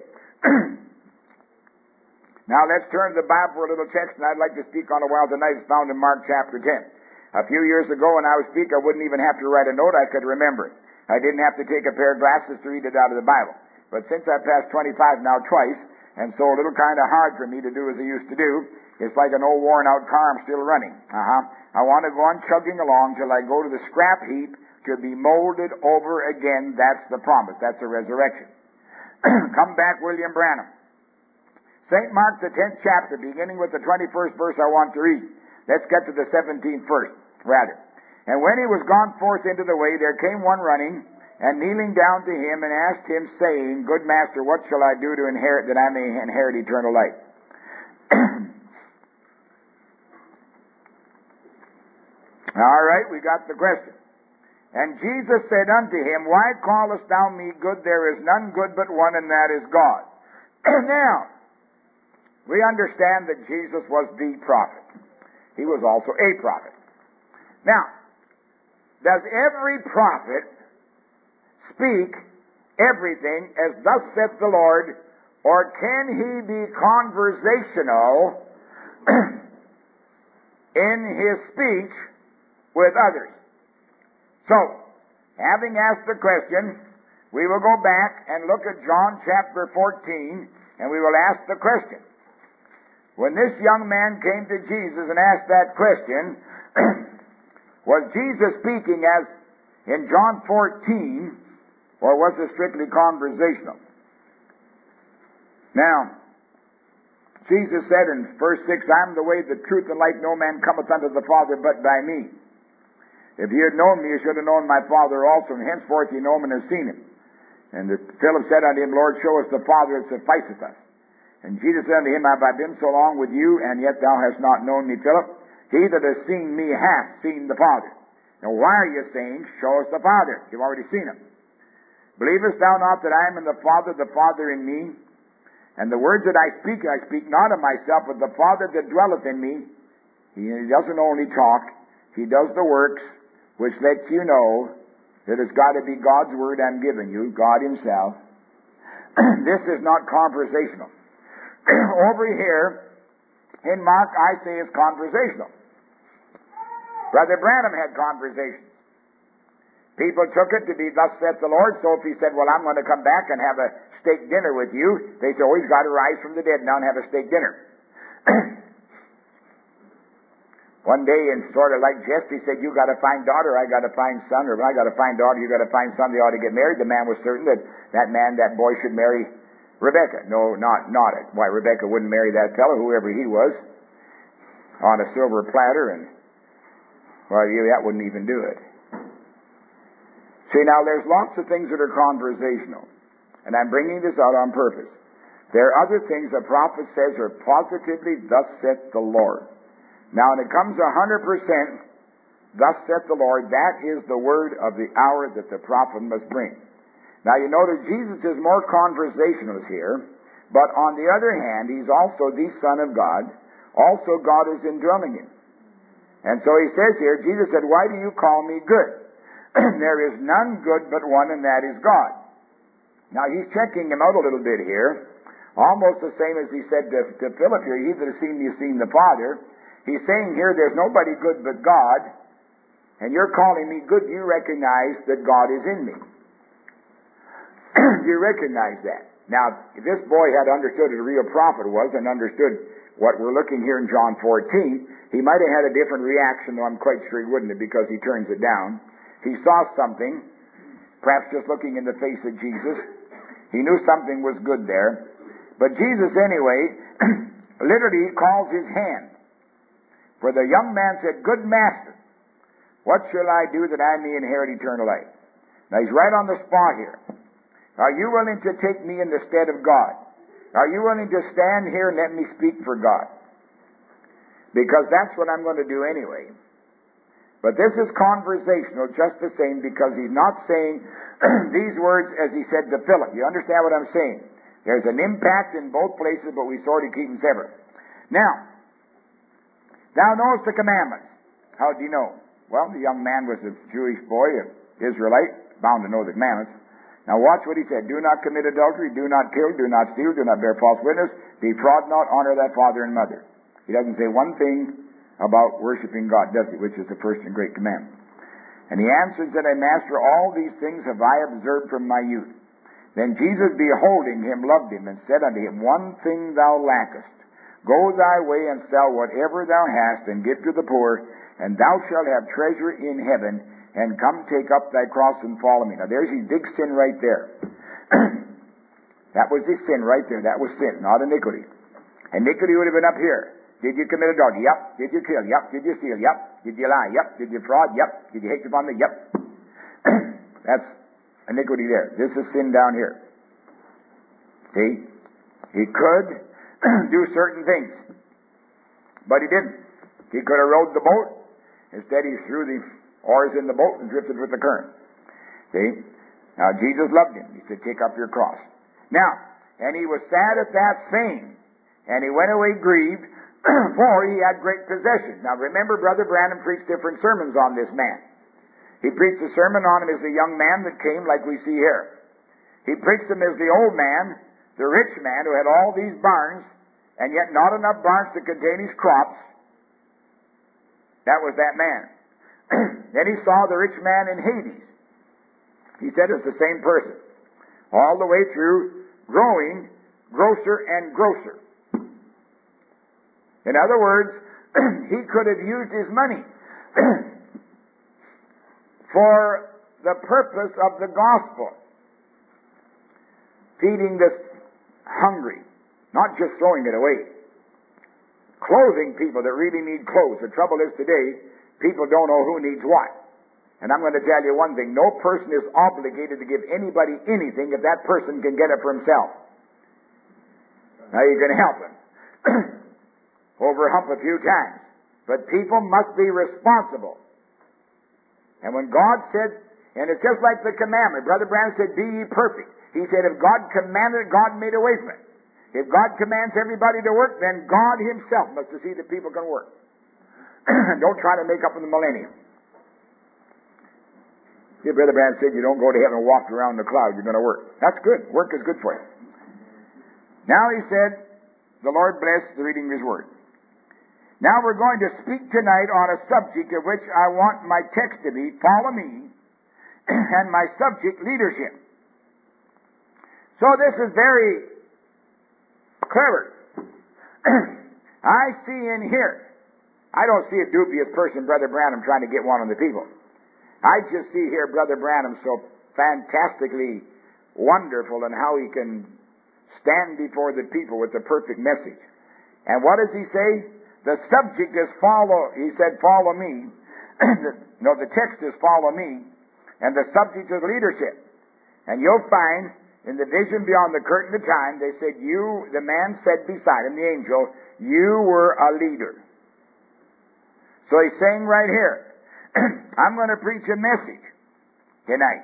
Now let's turn to the Bible for a little text, and I'd like to speak on a while tonight. It's found in Mark chapter 10. A few years ago when I would speak, I wouldn't even have to write a note. I could remember it. I didn't have to take a pair of glasses to read it out of the Bible. But since I passed 25 now twice, and so a little kind of hard for me to do as I used to do, it's like an old worn-out car I'm still running. I want to go on chugging along till I go to the scrap heap to be molded over again. That's the promise. That's the resurrection. Come back, William Branham. St. Mark, the 10th chapter, beginning with the 21st verse I want to read. Let's get to the 17th first, rather. And when he was gone forth into the way, there came one running, and kneeling down to him, and asked him, saying, Good master, what shall I do to inherit, that I may inherit eternal life? All right, we got the question. And Jesus said unto him, Why callest thou me good? There is none good but one, and that is God. Now, we understand that Jesus was the prophet. He was also a prophet. Now, does every prophet speak everything as thus saith the Lord, or can he be conversational in his speech with others? So, having asked the question, we will go back and look at John chapter 14, and we will ask the question. when this young man came to Jesus and asked that question, was Jesus speaking as in John 14, or was it strictly conversational? Now, Jesus said in verse 6, I am the way, the truth, and life. No man cometh unto the Father but by me. If ye had known me, you should have known my Father also, and henceforth ye know him and have seen him. And Philip said unto him, Lord, show us the Father, it sufficeth us. And Jesus said unto him, Have I been so long with you, and yet thou hast not known me, Philip? He that has seen me hath seen the Father. Now why are you saying, show us the Father? You've already seen him. Believest thou not that I am in the Father in me? And the words that I speak not of myself, but the Father that dwelleth in me. He doesn't only talk, he does the works, which lets you know that it's got to be God's Word I'm giving you, God Himself. This is not conversational. Over here, in Mark, I say it's conversational. Brother Branham had conversations. People took it to be, thus saith the Lord, so if he said, well, I'm going to come back and have a steak dinner with you, they say, oh, he's got to rise from the dead now and have a steak dinner. One day, in sort of like jest, he said, you got to find daughter, I got to find son, or I got to find daughter, you got to find son, they ought to get married. The man was certain that that boy should marry Rebecca. No, not it. Why, Rebecca wouldn't marry that fellow, whoever he was, on a silver platter, and, well, that wouldn't even do it. See, now, there's lots of things that are conversational, and I'm bringing this out on purpose. There are other things the prophet says are positively, thus saith the Lord. Now, when it comes 100%, thus saith the Lord, that is the word of the hour that the prophet must bring. Now, you notice Jesus is more conversational here, but on the other hand, He's also the Son of God. Also, God is indwelling Him. And so He says here, Jesus said, why do you call me good? There is none good but one, and that is God. Now, He's checking him out a little bit here, almost the same as He said to Philip here, he that has seen me has seen the Father. He's saying here, there's nobody good but God, and you're calling me good. You recognize that God is in me. You recognize that. Now, if this boy had understood what a real prophet was and understood what we're looking here in John 14, he might have had a different reaction, though I'm quite sure he wouldn't have, because he turns it down. He saw something, perhaps just looking in the face of Jesus. He knew something was good there. But Jesus, anyway, literally calls his hand. For the young man said, Good Master, what shall I do that I may inherit eternal life? Now, he's right on the spot here. Are you willing to take me in the stead of God? Are you willing to stand here and let me speak for God? Because that's what I'm going to do anyway. But this is conversational just the same, because he's not saying these words as he said to Philip. You understand what I'm saying? There's an impact in both places, but we sort of keep them separate. Now, thou knowest the commandments. How do you know? Well, the young man was a Jewish boy, an Israelite, bound to know the commandments. Now watch what he said. Do not commit adultery, do not kill, do not steal, do not bear false witness, defraud not, honor thy father and mother. He doesn't say one thing about worshiping God, does he? Which is the first and great commandment. And he answered, said, Master, all these things have I observed from my youth. Then Jesus, beholding him, loved him, and said unto him, One thing thou lackest. Go thy way and sell whatever thou hast, and give to the poor, and thou shalt have treasure in heaven, and come take up thy cross and follow me. Now there's his big sin right there. That was his sin right there. That was sin, not iniquity. Iniquity would have been up here. Did you commit adultery? Yep. Did you kill? Yep. Did you steal? Yep. Did you lie? Yep. Did you fraud? Yep. Did you hate upon me? Yep. That's iniquity there. This is sin down here. See? He could do certain things, but he didn't. He could have rowed the boat. Instead, he threw the oars in the boat and drifted with the current. See? Now, Jesus loved him. He said, take up your cross. Now, and he was sad at that saying, and he went away grieved, for he had great possessions. Now remember, Brother Branham preached different sermons on this man. He preached a sermon on him as the young man that came, like we see here. He preached him as the old man, the rich man who had all these barns, and yet not enough barns to contain his crops. That was that man. Then he saw the rich man in Hades. He said it's the same person. All the way through, growing grosser and grosser. In other words, he could have used his money for the purpose of the gospel, feeding the hungry, not just throwing it away. Clothing people that really need clothes. The trouble is today, people don't know who needs what. And I'm going to tell you one thing, no person is obligated to give anybody anything if that person can get it for himself. Now you can help him. Over a hump a few times. But people must be responsible. And when God said, and it's just like the commandment, Brother Branham said, be ye perfect. He said, if God commanded it, God made away from it. If God commands everybody to work, then God himself must see that people can work. Don't try to make up in the millennium. If Brother Branham said you don't go to heaven and walk around the cloud, you're going to work. That's good. Work is good for you. Now he said, the Lord bless the reading of his word. Now we're going to speak tonight on a subject of which I want my text to be, follow me, and my subject, leadership. So this is very clever. I see in here, I don't see a dubious person, Brother Branham, trying to get one of the people. I just see here Brother Branham so fantastically wonderful in how he can stand before the people with the perfect message. And what does he say? The subject is follow, he said, follow me. No, the text is follow me. And the subject is leadership. And you'll find in the vision beyond the curtain of time, they said, you, the man said beside him, the angel, you were a leader. So he's saying right here, I'm going to preach a message tonight.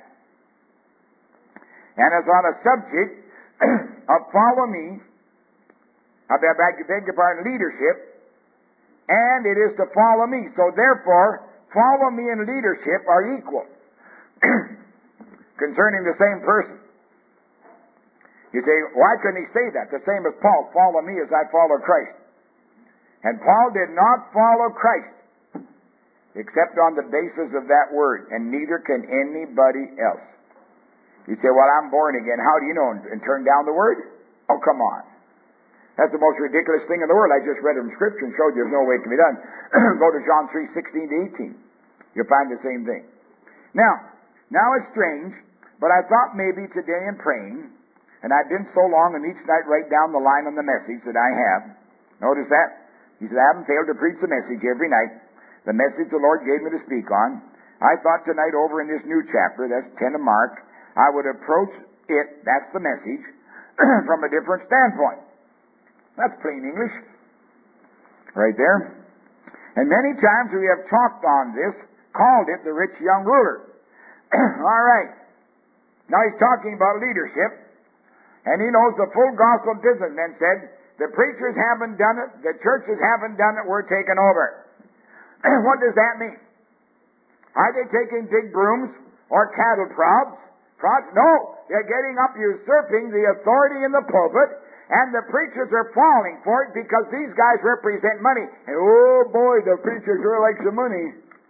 And it's on a subject of follow me, I beg your pardon, leadership, and it is to follow me. So therefore, follow me and leadership are equal concerning the same person. You say, why couldn't he say that? The same as Paul, follow me as I follow Christ. And Paul did not follow Christ except on the basis of that word, and neither can anybody else. You say, well, I'm born again. How do you know? And turn down the word? Oh, come on. That's the most ridiculous thing in the world. I just read it from Scripture and showed you there's no way it can be done. Go to John 3:16 to 18. You'll find the same thing. Now it's strange, but I thought maybe today in praying, and I've been so long, and each night write down the line on the message that I have. Notice that? He said, I haven't failed to preach the message every night. The message the Lord gave me to speak on. I thought tonight over in this new chapter, that's 10 of Mark, I would approach it, that's the message, from a different standpoint. That's plain English. Right there. And many times we have talked on this, called it the rich young ruler. All right. Now he's talking about leadership, and he knows the full gospel businessmen said, the preachers haven't done it, the churches haven't done it, we're taking over. What does that mean? Are they taking big brooms or cattle prods? No, they're getting up usurping the authority in the pulpit, and the preachers are falling for it because these guys represent money. And oh boy, the preachers sure like some money.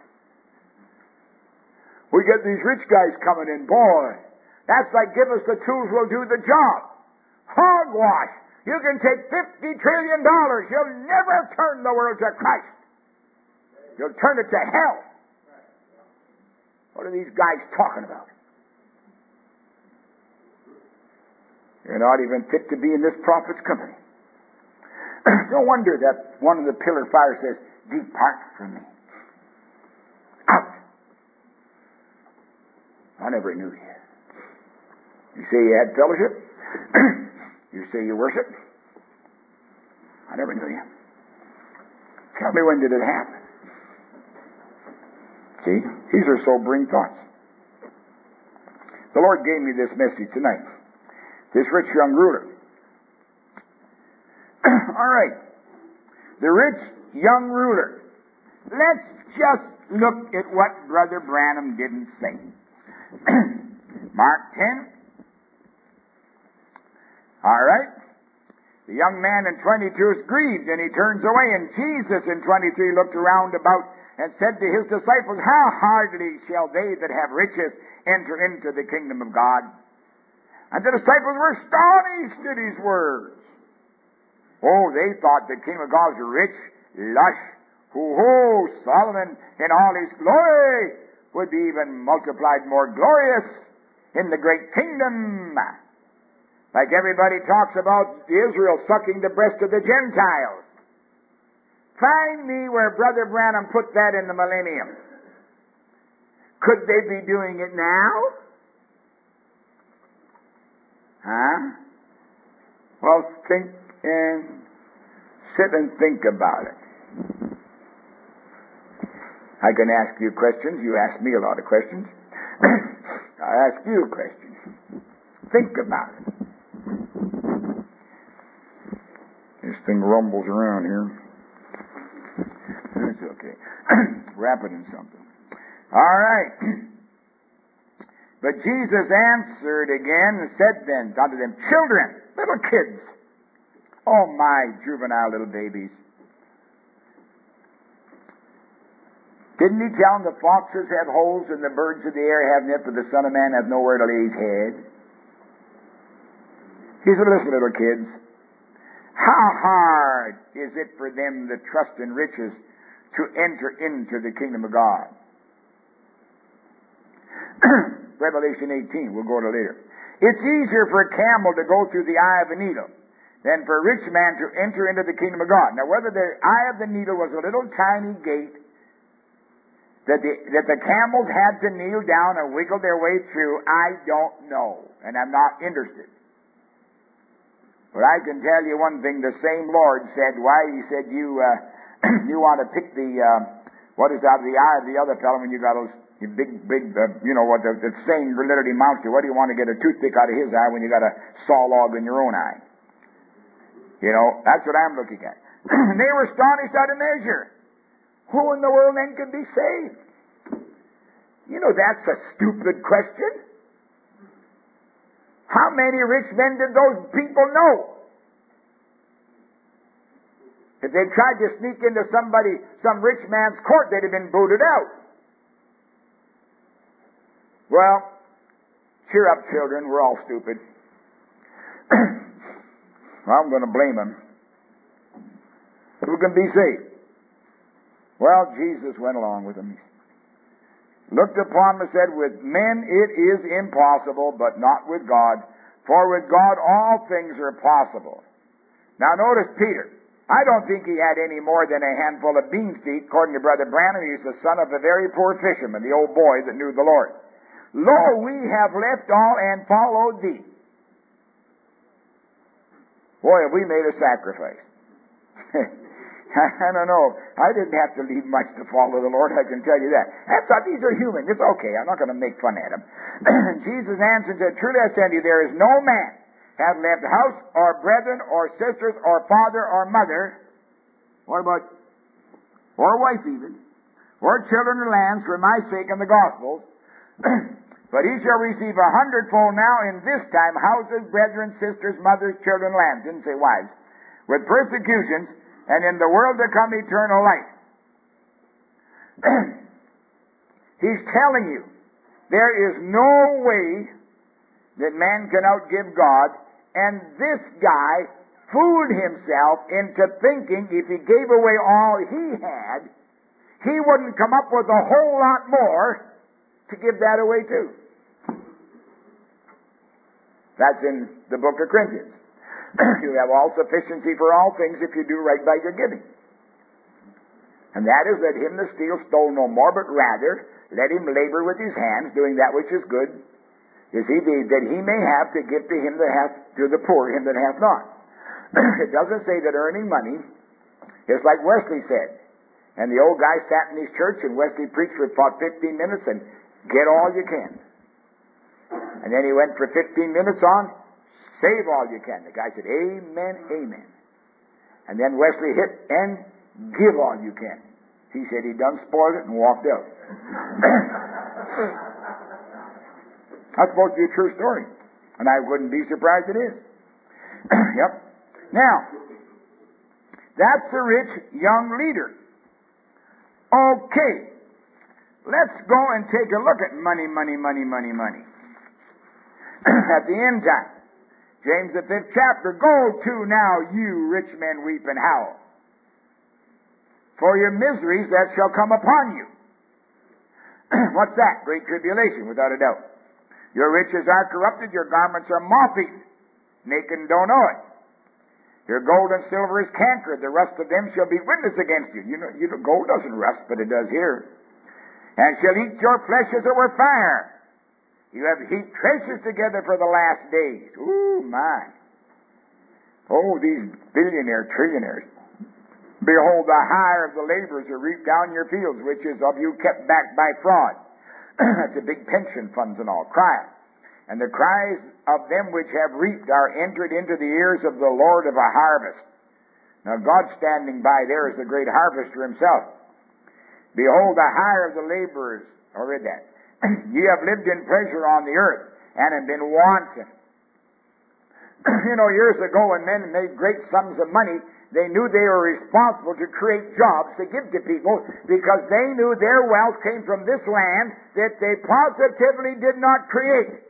We get these rich guys coming in, boy. That's like give us the tools, we'll do the job. Hogwash. You can take $50 trillion. You'll never turn the world to Christ. You'll turn it to hell. What are these guys talking about? You're not even fit to be in this prophet's company. No wonder that one of the pillar fires says, depart from me. Out. I never knew you. You say you had fellowship? You say you worship? I never knew you. Tell me, when did it happen? See, these are sobering thoughts. The Lord gave me this message tonight. This rich young ruler. All right. The rich young ruler. Let's just look at what Brother Branham didn't say. Mark 10. All right. The young man in 22 is grieved, and he turns away. And Jesus in 23 looked around about and said to his disciples, how hardly shall they that have riches enter into the kingdom of God? And the disciples were astonished at his words. Oh, they thought the kingdom of God was rich, lush. Hoo-hoo, Solomon in all his glory would be even multiplied more glorious in the great kingdom. Like everybody talks about Israel sucking the breast of the Gentiles. Find me where Brother Branham put that in the millennium. Could they be doing it now? Huh? Well, think and sit and think about it. I can ask you questions. You ask me a lot of questions. I ask you a question. Think about it. This thing rumbles around here. That's okay. Wrap it in something. All right. But Jesus answered again and said then unto them, children, little kids, oh my juvenile little babies, didn't he tell them the foxes have holes and the birds of the air have nets, but the Son of Man hath nowhere to lay his head? He said, listen, little kids, how hard is it for them that trust in riches to enter into the kingdom of God? Revelation 18, we'll go to later. It's easier for a camel to go through the eye of a needle than for a rich man to enter into the kingdom of God. Now, whether the eye of the needle was a little tiny gate that the camels had to kneel down and wiggle their way through, I don't know, and I'm not interested. But I can tell you one thing, the same Lord said, why? He said, you want to pick the, what is out of the eye of the other fellow when you got a big, what the same literally amounts to. What do you want to get a toothpick out of his eye when you got a saw log in your own eye? You know, that's what I'm looking at. They were astonished out of measure. Who in the world then could be saved? You know, that's a stupid question. How many rich men did those people know? If they tried to sneak into some rich man's court, they'd have been booted out. Well, cheer up, children. We're all stupid. Well, I'm going to blame them. Who can be saved? Well, Jesus went along with them. Looked upon them and said, with men it is impossible, but not with God. For with God all things are possible. Now notice Peter. I don't think he had any more than a handful of beans to eat. According to Brother Branham, he's the son of a very poor fisherman, the old boy that knew the Lord. Lo, we have left all and followed thee. Boy, have we made a sacrifice. I don't know. I didn't have to leave much to follow the Lord, I can tell you that. These are human. It's okay. I'm not going to make fun at them. Jesus answered and said, truly I say unto you, there is no man hath left house or brethren or sisters or father or mother, or wife even, or children or lands for my sake and the gospel's, but he shall receive 100-fold now in this time houses, brethren, sisters, mothers, children, lands. Didn't say wives. With persecutions, and in the world to come eternal life. He's telling you, there is no way that man can outgive God, and this guy fooled himself into thinking if he gave away all he had, he wouldn't come up with a whole lot more to give that away too. That's in the book of Corinthians. You have all sufficiency for all things if you do right by your giving. And that is, let him that steals stole no more, but rather let him labor with his hands, doing that which is good, that he may have to give to him that hath, to the poor, him that hath not. It doesn't say that earning money is like Wesley said. And the old guy sat in his church, and Wesley preached for about 15 minutes, and get all you can. And then he went for 15 minutes on, save all you can. The guy said, amen, amen. And then Wesley hit and give all you can. He said he done spoiled it and walked out. That's supposed to be a true story. And I wouldn't be surprised it is. Yep. Now, that's a rich young leader. Okay. Let's go and take a look at money. At the end time. James the 5th chapter, go to now, you rich men, weep and howl, for your miseries that shall come upon you. What's that? Great tribulation, without a doubt. Your riches are corrupted, your garments are moth-eaten, naked and don't know it. Your gold and silver is cankered, the rust of them shall be witness against you. You know, gold doesn't rust, but it does here. And shall eat your flesh as it were fire. You have heaped treasures together for the last days. Ooh, my. Oh, these billionaire trillionaires. Behold, the hire of the laborers are reaped down your fields, which is of you kept back by fraud. That's a big pension funds and all. Cry. And the cries of them which have reaped are entered into the ears of the Lord of a harvest. Now God standing by there is the great harvester himself. Behold, the hire of the laborers. I read that. Ye have lived in pleasure on the earth, and have been wanton. Years ago when men made great sums of money, they knew they were responsible to create jobs to give to people because they knew their wealth came from this land that they positively did not create.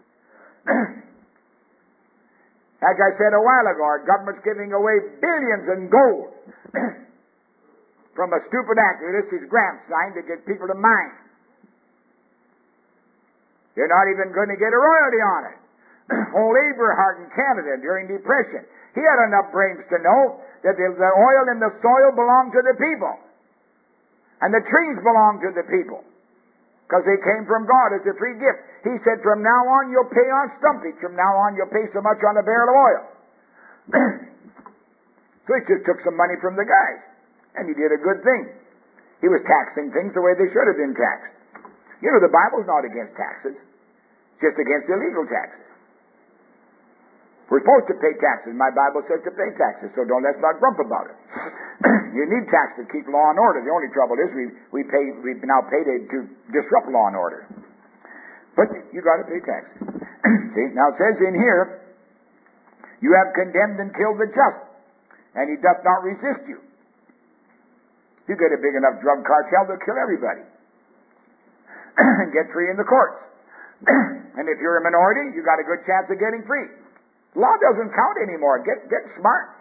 Like I said a while ago, our government's giving away billions in gold from a stupid act, Ulysses Grant signed to get people to mine. They're not even going to get a royalty on it. Old Aberhart in Canada during Depression, he had enough brains to know that the oil in the soil belonged to the people. And the trees belonged to the people. Because they came from God as a free gift. He said, from now on you'll pay on stumpage. From now on you'll pay so much on a barrel of oil. So he just took some money from the guys. And he did a good thing. He was taxing things the way they should have been taxed. The Bible's not against taxes. It's just against illegal taxes. We're supposed to pay taxes. My Bible says to pay taxes, so let's not grump about it. You need tax to keep law and order. The only trouble is we've now paid it to disrupt law and order. But you got to pay taxes. See, now it says in here, you have condemned and killed the just, and he doth not resist you. You get a big enough drug cartel, they'll kill everybody. And get free in the courts. And if you're a minority, you got a good chance of getting free. Law doesn't count anymore. Get smart.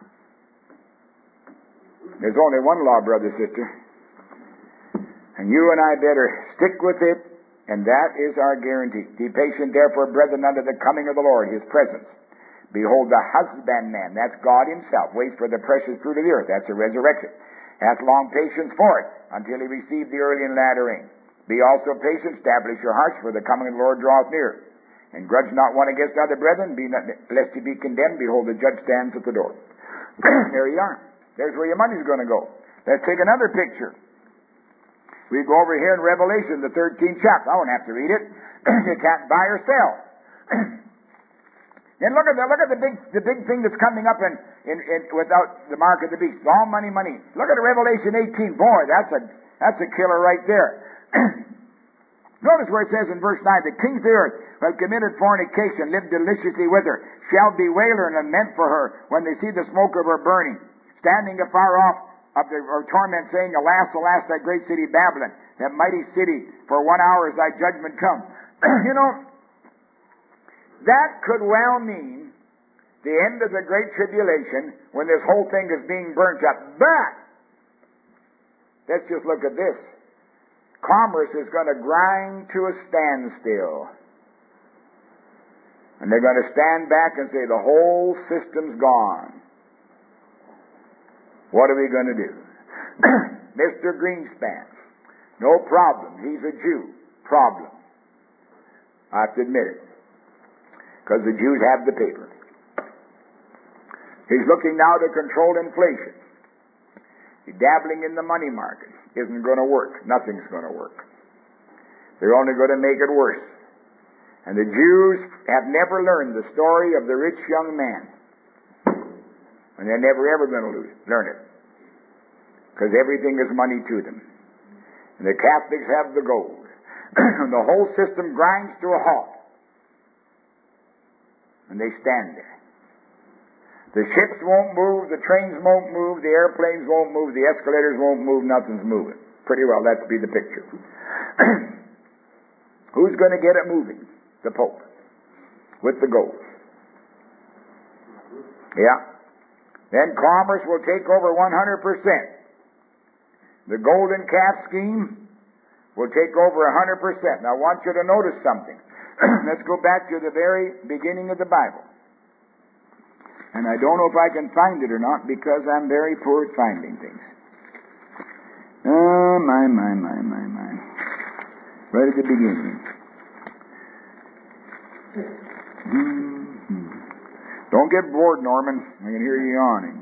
There's only one law, brother, sister. And you and I better stick with it, and that is our guarantee. Be patient, therefore, brethren, unto the coming of the Lord, his presence. Behold, the husbandman, that's God himself, waits for the precious fruit of the earth, that's a resurrection, hath long patience for it, until he receive the early and latter rain. Be also patient, establish your hearts, for the coming of the Lord draweth near. And grudge not one against other brethren, lest ye be condemned. Behold, the judge stands at the door. There you are. There's where your money's going to go. Let's take another picture. We go over here in Revelation, the 13th chapter. I won't have to read it. You can't buy or sell. Then look at the big thing that's coming up in without the mark of the beast. It's all money, money. Look at Revelation 18. Boy, that's a killer right there. Notice where it says in verse 9, the kings of the earth who have committed fornication, lived deliciously with her, shall bewail her and lament for her when they see the smoke of her burning, standing afar off of her torment, saying, Alas, alas, that great city Babylon, that mighty city, for 1 hour is thy judgment come. That could well mean the end of the Great Tribulation when this whole thing is being burnt up. But, let's just look at this. Commerce is going to grind to a standstill. And they're going to stand back and say, the whole system's gone. What are we going to do? Mr. Greenspan, no problem. He's a Jew. Problem. I have to admit it. Because the Jews have the paper. He's looking now to control inflation. He's dabbling in the money market. Isn't going to work. Nothing's going to work. They're only going to make it worse. And the Jews have never learned the story of the rich young man. And they're never ever going to learn it. Because everything is money to them. And the Catholics have the gold. And the whole system grinds to a halt. And they stand there. The ships won't move, the trains won't move, the airplanes won't move, the escalators won't move, nothing's moving. Pretty well, that'd be the picture. Who's going to get it moving? The Pope. With the gold. Yeah. Then commerce will take over 100%. The golden calf scheme will take over 100%. Now I want you to notice something. Let's go back to the very beginning of the Bible. And I don't know if I can find it or not because I'm very poor at finding things. Oh, my. Right at the beginning. Don't get bored, Norman. I can hear you yawning.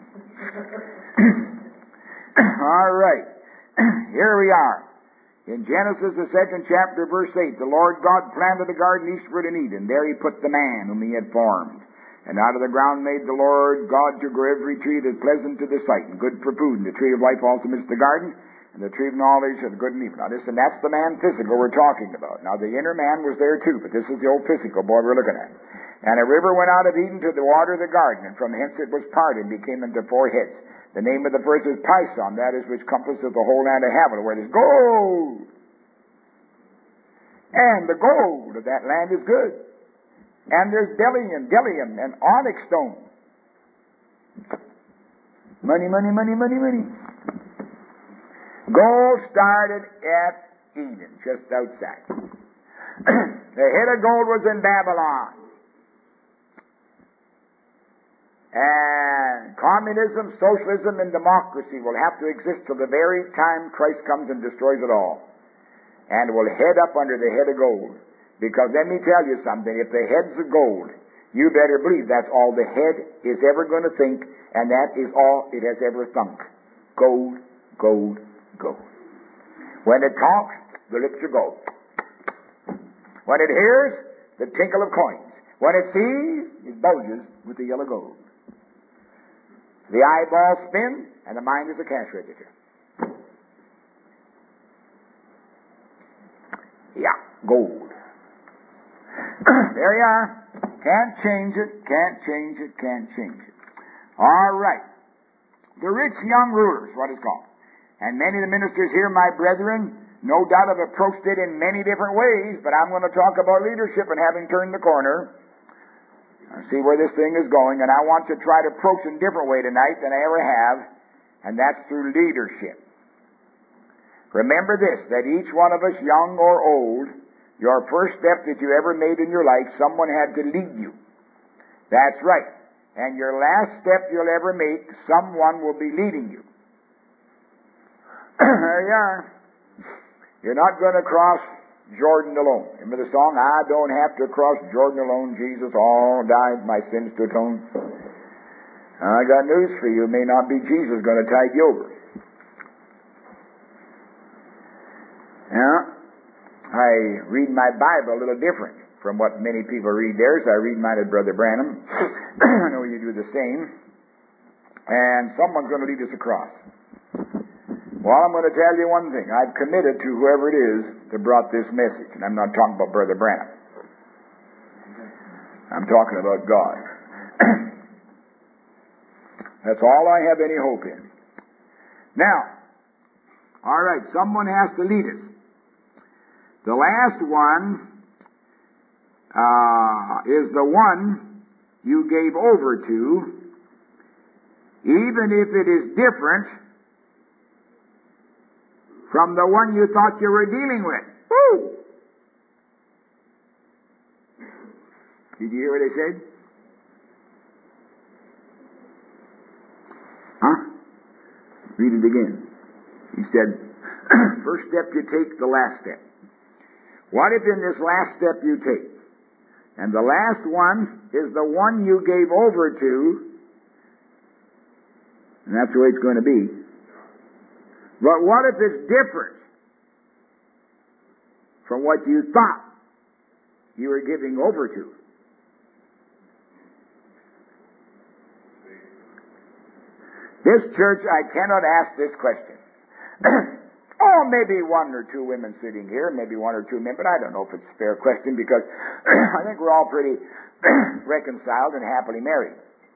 All right. Here we are. In Genesis, the 2nd chapter, verse 8, the Lord God planted a garden eastward in Eden. There he put the man whom he had formed. And out of the ground made the Lord God to grow every tree that is pleasant to the sight and good for food. And the tree of life also midst the garden, and the tree of knowledge of good and evil. Now listen, that's the man physical we're talking about. Now the inner man was there too, but this is the old physical boy we're looking at. And a river went out of Eden to the water of the garden, and from hence it was parted and became into 4 heads. The name of the first is Pison, that is which compasseth the whole land of heaven, where there's gold. And the gold of that land is good. And there's bdellium and onyx stone. Money. Gold started at Eden, just outside. The head of gold was in Babylon. And communism, socialism, and democracy will have to exist till the very time Christ comes and destroys it all. And will head up under the head of gold. Because let me tell you something, if the head's of gold, you better believe that's all the head is ever going to think, and that is all it has ever thunk. Gold. When it talks, the lips are gold. When it hears, the tinkle of coins. When it sees, it bulges with the yellow gold. The eyeballs spin, and the mind is a cash register. Yeah, gold. There you are. Can't change it. All right. The rich young rulers, what it's called. And many of the ministers here, my brethren, no doubt have approached it in many different ways, but I'm going to talk about leadership and having turned the corner. I see where this thing is going, and I want to try to approach it in a different way tonight than I ever have, and that's through leadership. Remember this, that each one of us, young or old, your first step that you ever made in your life, someone had to lead you. That's right. And your last step you'll ever make, someone will be leading you. There you are. You're not going to cross Jordan alone. Remember the song, I don't have to cross Jordan alone. Jesus all died my sins to atone. I got news for you. It may not be Jesus going to tide you over. Yeah. I read my Bible a little different from what many people read theirs. I read mine at Brother Branham. I know you do the same. And someone's going to lead us across. Well, I'm going to tell you one thing. I've committed to whoever it is that brought this message. And I'm not talking about Brother Branham. I'm talking about God. That's all I have any hope in. Now, all right, someone has to lead us. The last one is the one you gave over to, even if it is different from the one you thought you were dealing with. Woo! Did you hear what I said? Huh? Read it again. He said, first step you take, the last step. What if in this last step you take, and the last one is the one you gave over to, and that's the way it's going to be. But what if it's different from what you thought you were giving over to? This church, I cannot ask this question. Oh, maybe one or two women sitting here, maybe one or two men, but I don't know if it's a fair question because I think we're all pretty reconciled and happily married.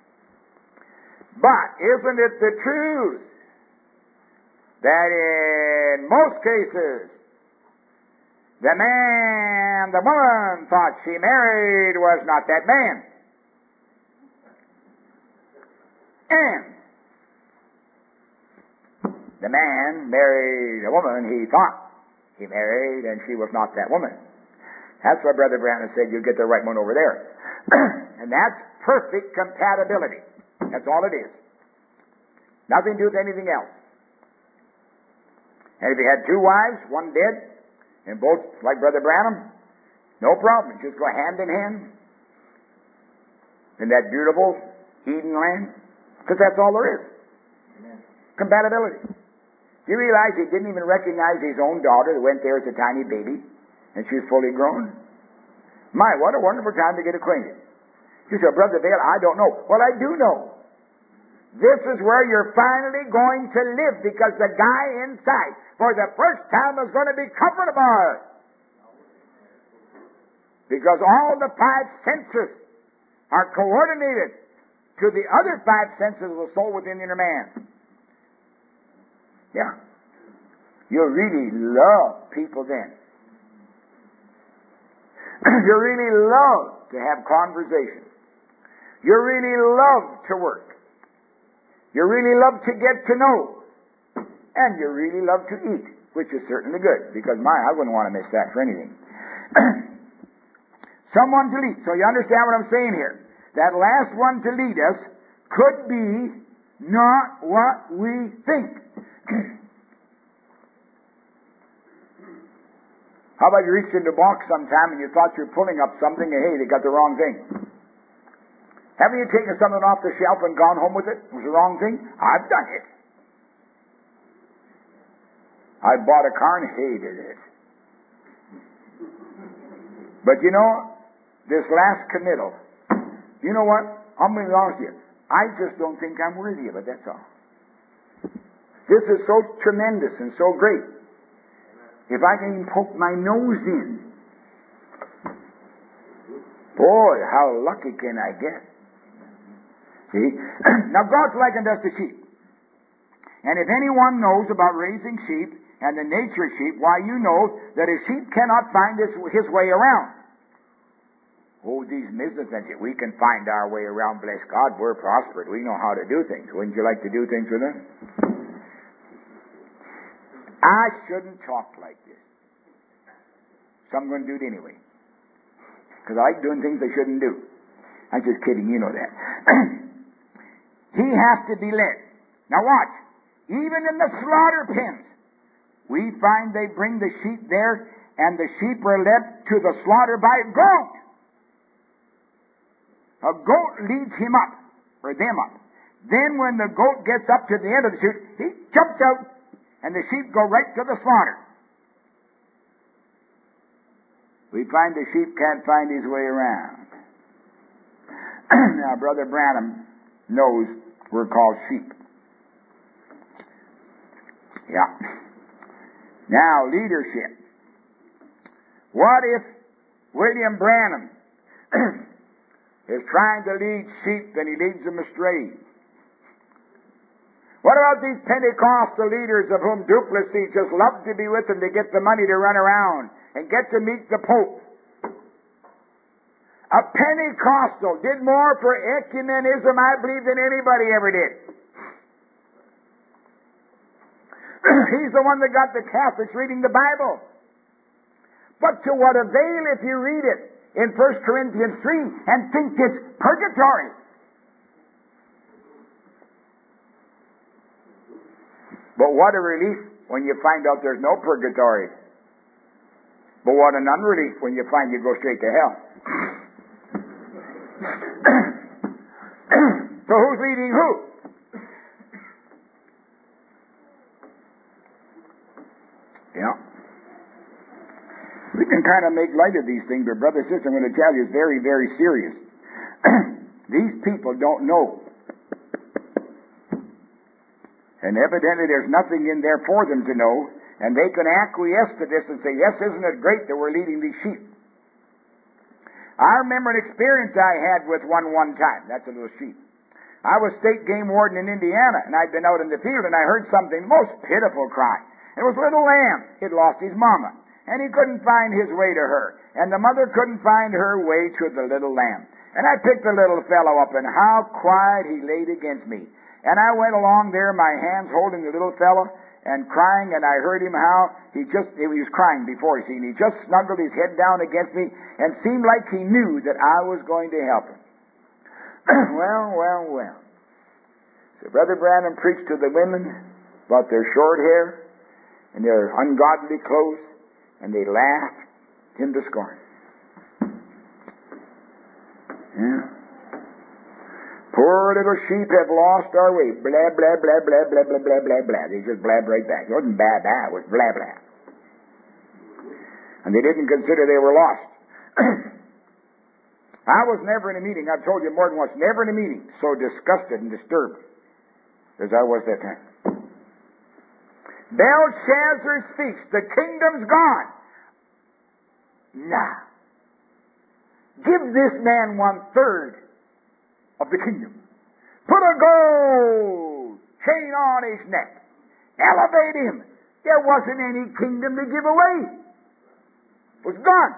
But isn't it the truth that in most cases the man the woman thought she married was not that man? And the man married a woman he thought he married, and she was not that woman. That's why Brother Branham said, you get the right one over there. And that's perfect compatibility. That's all it is. Nothing to do with anything else. And if he had two wives, one dead, and both like Brother Branham, no problem. Just go hand in hand in that beautiful Eden land. Because that's all there is. Amen. Compatibility. Do you realize he didn't even recognize his own daughter that went there as a tiny baby, and she was fully grown? My, what a wonderful time to get acquainted. You say, Brother Dale, I don't know. Well, I do know. This is where you're finally going to live, because the guy inside, for the first time, is going to be comfortable. Because all the five senses are coordinated to the other five senses of the soul within the inner man. Yeah. You'll really love people then. You really love to have conversation. You really love to work. You really love to get to know. And you really love to eat, which is certainly good, because I wouldn't want to miss that for anything. Someone to lead. So you understand what I'm saying here? That last one to lead us could be not what we think. How about you reached in the box sometime and you thought you were pulling up something and hey, they got the wrong thing? Haven't you taken something off the shelf and gone home with it? It was the wrong thing? I've done it. I bought a car and hated it. But you know, this last committal, you know what? I'm going to be honest with you. I just don't think I'm worthy of it, that's all. This is so tremendous and so great. If I can even poke my nose in, boy, how lucky can I get? See? Now God's likened us to sheep. And if anyone knows about raising sheep and the nature of sheep, why, you know that a sheep cannot find his way around. Oh, these businessmen, we can find our way around, bless God, we're prospered. We know how to do things. Wouldn't you like to do things with us? I shouldn't talk like this. So I'm going to do it anyway. Because I like doing things I shouldn't do. I'm just kidding, you know that. He has to be led. Now watch. Even in the slaughter pens, we find they bring the sheep there, and the sheep are led to the slaughter by a goat. A goat leads him up, or them up. Then when the goat gets up to the end of the chute, he jumps out, and the sheep go right to the slaughter. We find the sheep can't find his way around. Now, Brother Branham knows we're called sheep. Yeah. Now, leadership. What if William Branham is trying to lead sheep and he leads them astray? What about these Pentecostal leaders of whom Duplessis just loved to be with them to get the money to run around and get to meet the Pope? A Pentecostal did more for ecumenism, I believe, than anybody ever did. He's the one that got the Catholics reading the Bible. But to what avail if you read it in 1 Corinthians 3 and think it's purgatory? But what a relief when you find out there's no purgatory. But what an unrelief when you find you go straight to hell. So who's leading who? Yeah. We can kind of make light of these things, but brother, sister, I'm going to tell you, it's very, very serious. These people don't know. And evidently there's nothing in there for them to know, and they can acquiesce to this and say, yes, isn't it great that we're leading these sheep? I remember an experience I had with one time. That's a little sheep. I was state game warden in Indiana, and I'd been out in the field, and I heard something most pitiful cry. It was a little lamb. He'd lost his mama, and he couldn't find his way to her, and the mother couldn't find her way to the little lamb. And I picked the little fellow up, and how quiet he laid against me. And I went along there, my hands holding the little fellow, and crying, and I heard him how he was crying before, see, and he just snuggled his head down against me, and seemed like he knew that I was going to help him. Well. So Brother Branham preached to the women about their short hair and their ungodly clothes, and they laughed him to scorn. Yeah. Poor little sheep have lost our way. Blah, blah, blah, blah, blah, blah, blah, blah, blah. They just blabbed right back. It wasn't blah, blah, it was blah, blah. And they didn't consider they were lost. I was never in a meeting, I've told you more than once, never in a meeting so disgusted and disturbed as I was that time. Belshazzar speaks, the kingdom's gone. Nah. Give this man 1/3 of the kingdom. Put a gold chain on his neck. Elevate him. There wasn't any kingdom to give away. It was gone.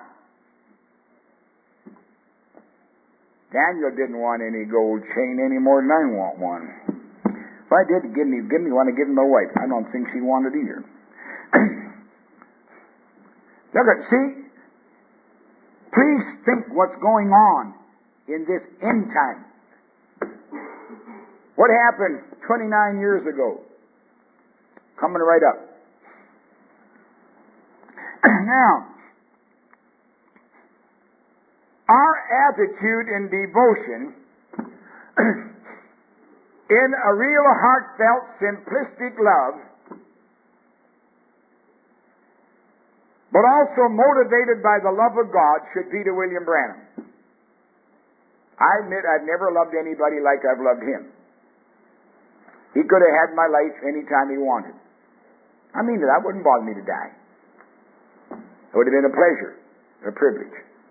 Daniel didn't want any gold chain any more than I want one. If I did give me one, I'd give him my wife. I don't think she wanted either. Look at, see? Please think what's going on in this end time. What happened 29 years ago? Coming right up. Now, our attitude in devotion, in a real heartfelt, simplistic love, but also motivated by the love of God, should be to William Branham. I admit I've never loved anybody like I've loved him. He could have had my life any time he wanted. I mean, that wouldn't bother me to die. It would have been a pleasure, a privilege.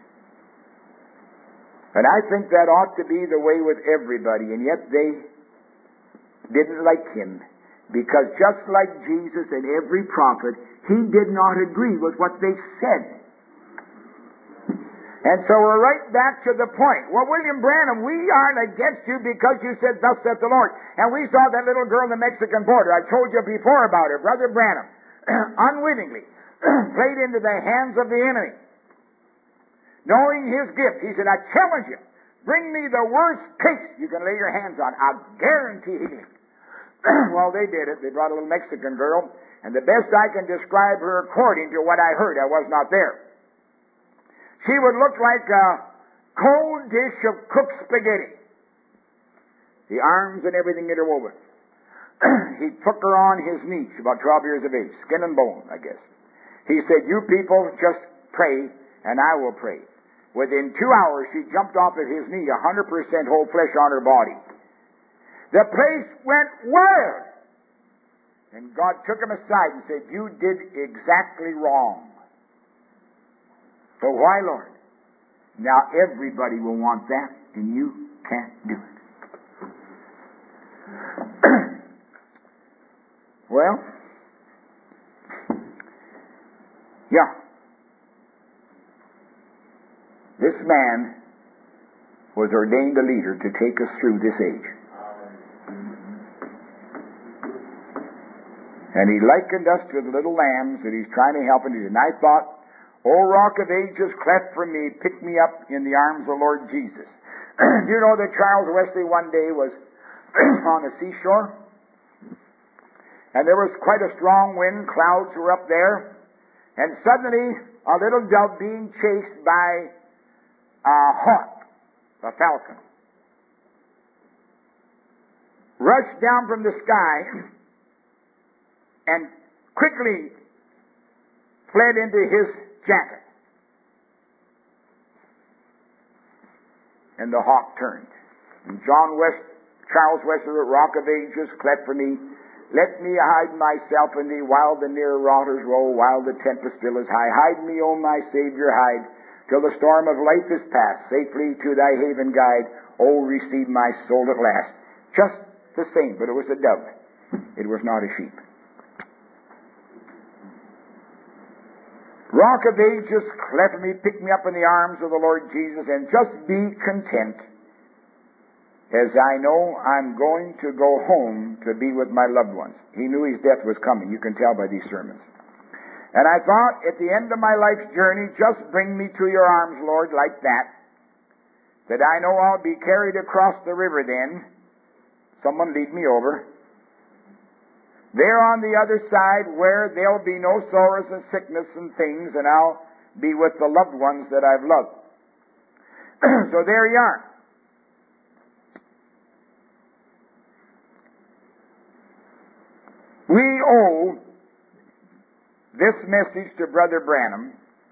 And I think that ought to be the way with everybody, and yet they didn't like him, because just like Jesus and every prophet, he did not agree with what they said. And so we're right back to the point. Well, William Branham, we aren't against you because you said, "Thus saith the Lord." And we saw that little girl on the Mexican border. I told you before about her. Brother Branham, unwittingly, played into the hands of the enemy. Knowing his gift, he said, "I challenge you. Bring me the worst case you can lay your hands on. I'll guarantee healing." Well, they did it. They brought a little Mexican girl, and the best I can describe her according to what I heard, I was not there. She would look like a cold dish of cooked spaghetti. The arms and everything interwoven. He took her on his knee. She's about 12 years of age. Skin and bone, I guess. He said, "You people just pray, and I will pray." Within 2 hours, she jumped off of his knee, 100% whole flesh on her body. The place went wild. And God took him aside and said, "You did exactly wrong." But why, Lord? Now everybody will want that, and you can't do it. Well, yeah. This man was ordained a leader to take us through this age. And he likened us to the little lambs that he's trying to help. And I thought, "O Rock of Ages, cleft for me, pick me up in the arms of the Lord Jesus." Do you know that Charles Wesley one day was on the seashore? And there was quite a strong wind, clouds were up there, and suddenly a little dove being chased by a hawk, a falcon, rushed down from the sky and quickly fled into his jacket. And the hawk turned. And Charles Wesley wrote, "Rock of Ages, cleft for me, let me hide myself in thee while the near waters roll, while the tempest still is high. Hide me, O my Savior, hide, till the storm of life is past. Safely to thy haven guide. O receive my soul at last." Just the same, but it was a dove. It was not a sheep. Rock of Ages, cleft me, pick me up in the arms of the Lord Jesus, and just be content, as I know I'm going to go home to be with my loved ones. He knew his death was coming. You can tell by these sermons. And I thought, at the end of my life's journey, just bring me to your arms, Lord, like that I know I'll be carried across the river then. Someone lead me over. There on the other side, where there'll be no sorrows and sickness and things, and I'll be with the loved ones that I've loved. So there you are. We owe this message to Brother Branham,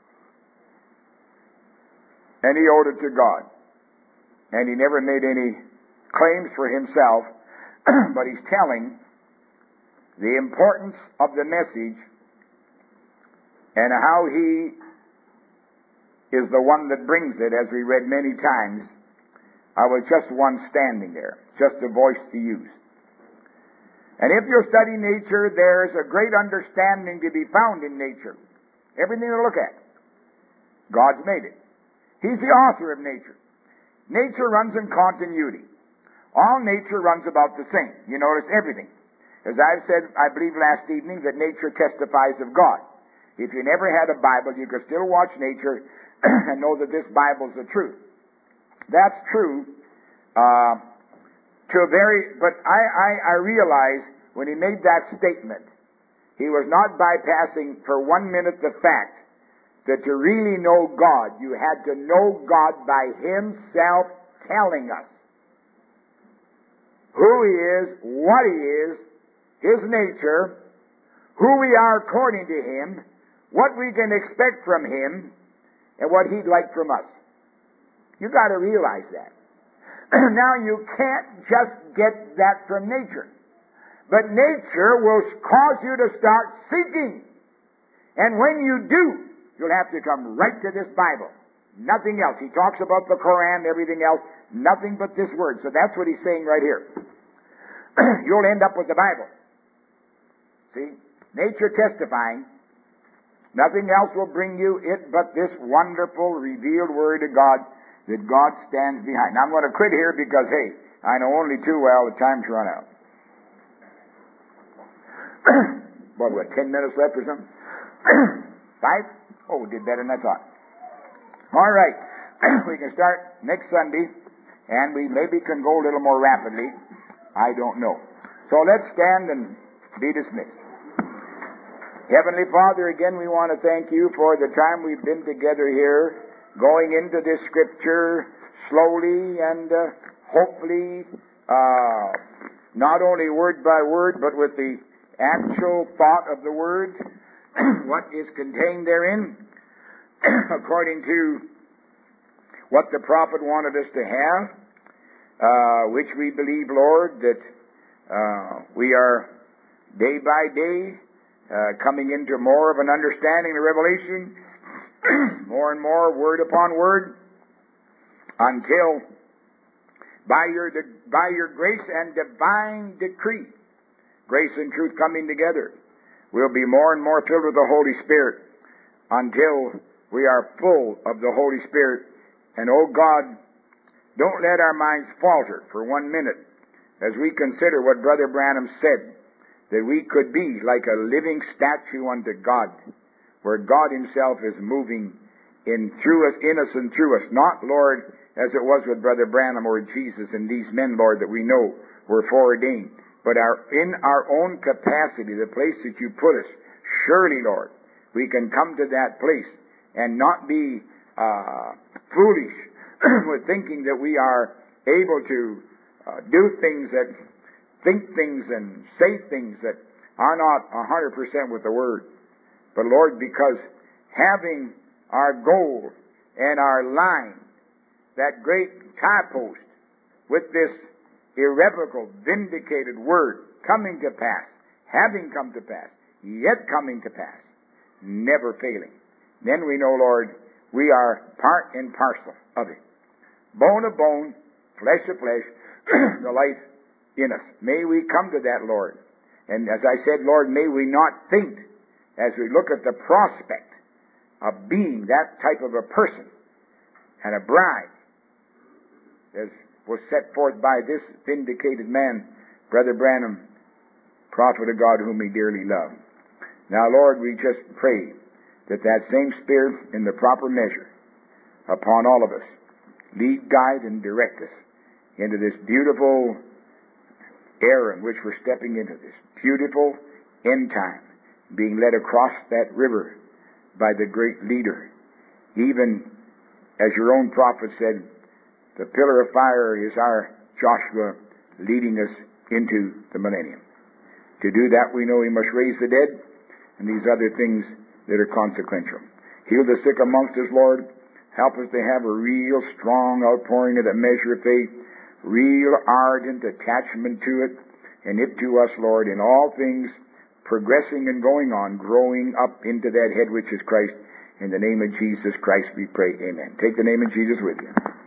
and he owed it to God. And he never made any claims for himself, but he's telling the importance of the message and how he is the one that brings it, as we read many times. I was just one standing there, just a voice to use. And if you study nature, there's a great understanding to be found in nature. Everything to look at, God's made it. He's the author of nature. Nature runs in continuity. All nature runs about the same. You notice everything. As I've said, I believe last evening, that nature testifies of God. If you never had a Bible, you could still watch nature and know that this Bible's the truth. That's true but I realize when he made that statement, he was not bypassing for 1 minute the fact that to really know God, you had to know God by himself telling us who he is, what he is, his nature, who we are according to him, what we can expect from him, and what he'd like from us. You got to realize that. Now, you can't just get that from nature. But nature will cause you to start seeking. And when you do, you'll have to come right to this Bible. Nothing else. He talks about the Koran, everything else, nothing but this word. So that's what he's saying right here. You'll end up with the Bible. See? Nature testifying. Nothing else will bring you it but this wonderful revealed Word of God that God stands behind. Now I'm going to quit here because, hey, I know only too well the time's run out. What, 10 minutes left or something? 5? Oh, did better than I thought. All right. We can start next Sunday, and we maybe can go a little more rapidly. I don't know. So let's stand and be dismissed. Heavenly Father, again we want to thank you for the time we've been together here, going into this Scripture slowly and hopefully not only word by word, but with the actual thought of the Word, what is contained therein, according to what the prophet wanted us to have, which we believe, Lord, that we are day by day coming into more of an understanding, the revelation, more and more word upon word, until by your grace and divine decree, grace and truth coming together, we'll be more and more filled with the Holy Spirit until we are full of the Holy Spirit. And, oh God, don't let our minds falter for 1 minute as we consider what Brother Branham said, that we could be like a living statue unto God, where God himself is moving in us and through us. Not, Lord, as it was with Brother Branham or Jesus and these men, Lord, that we know were foreordained, but in our own capacity, the place that you put us. Surely, Lord, we can come to that place and not be foolish with thinking that we are able to do things that think things and say things that are not 100% with the Word. But Lord, because having our goal and our line, that great tie post with this irrevocable, vindicated Word coming to pass, having come to pass, yet coming to pass, never failing, then we know, Lord, we are part and parcel of it. Bone of bone, flesh of flesh, the life in us. May we come to that, Lord. And as I said, Lord, may we not think, as we look at the prospect of being that type of a person and a bride, as was set forth by this vindicated man, Brother Branham, prophet of God whom we dearly love. Now, Lord, we just pray that that same Spirit in the proper measure upon all of us lead, guide, and direct us into this beautiful era in which we're stepping into, this beautiful end time, being led across that river by the great leader. Even as your own prophet said, the pillar of fire is our Joshua leading us into the millennium. To do that, we know we must raise the dead and these other things that are consequential. Heal the sick amongst us, Lord. Help us to have a real strong outpouring of the measure of faith, real ardent attachment to it, and it to us, Lord, in all things, progressing and going on, growing up into that head which is Christ. In the name of Jesus Christ we pray, amen. Take the name of Jesus with you.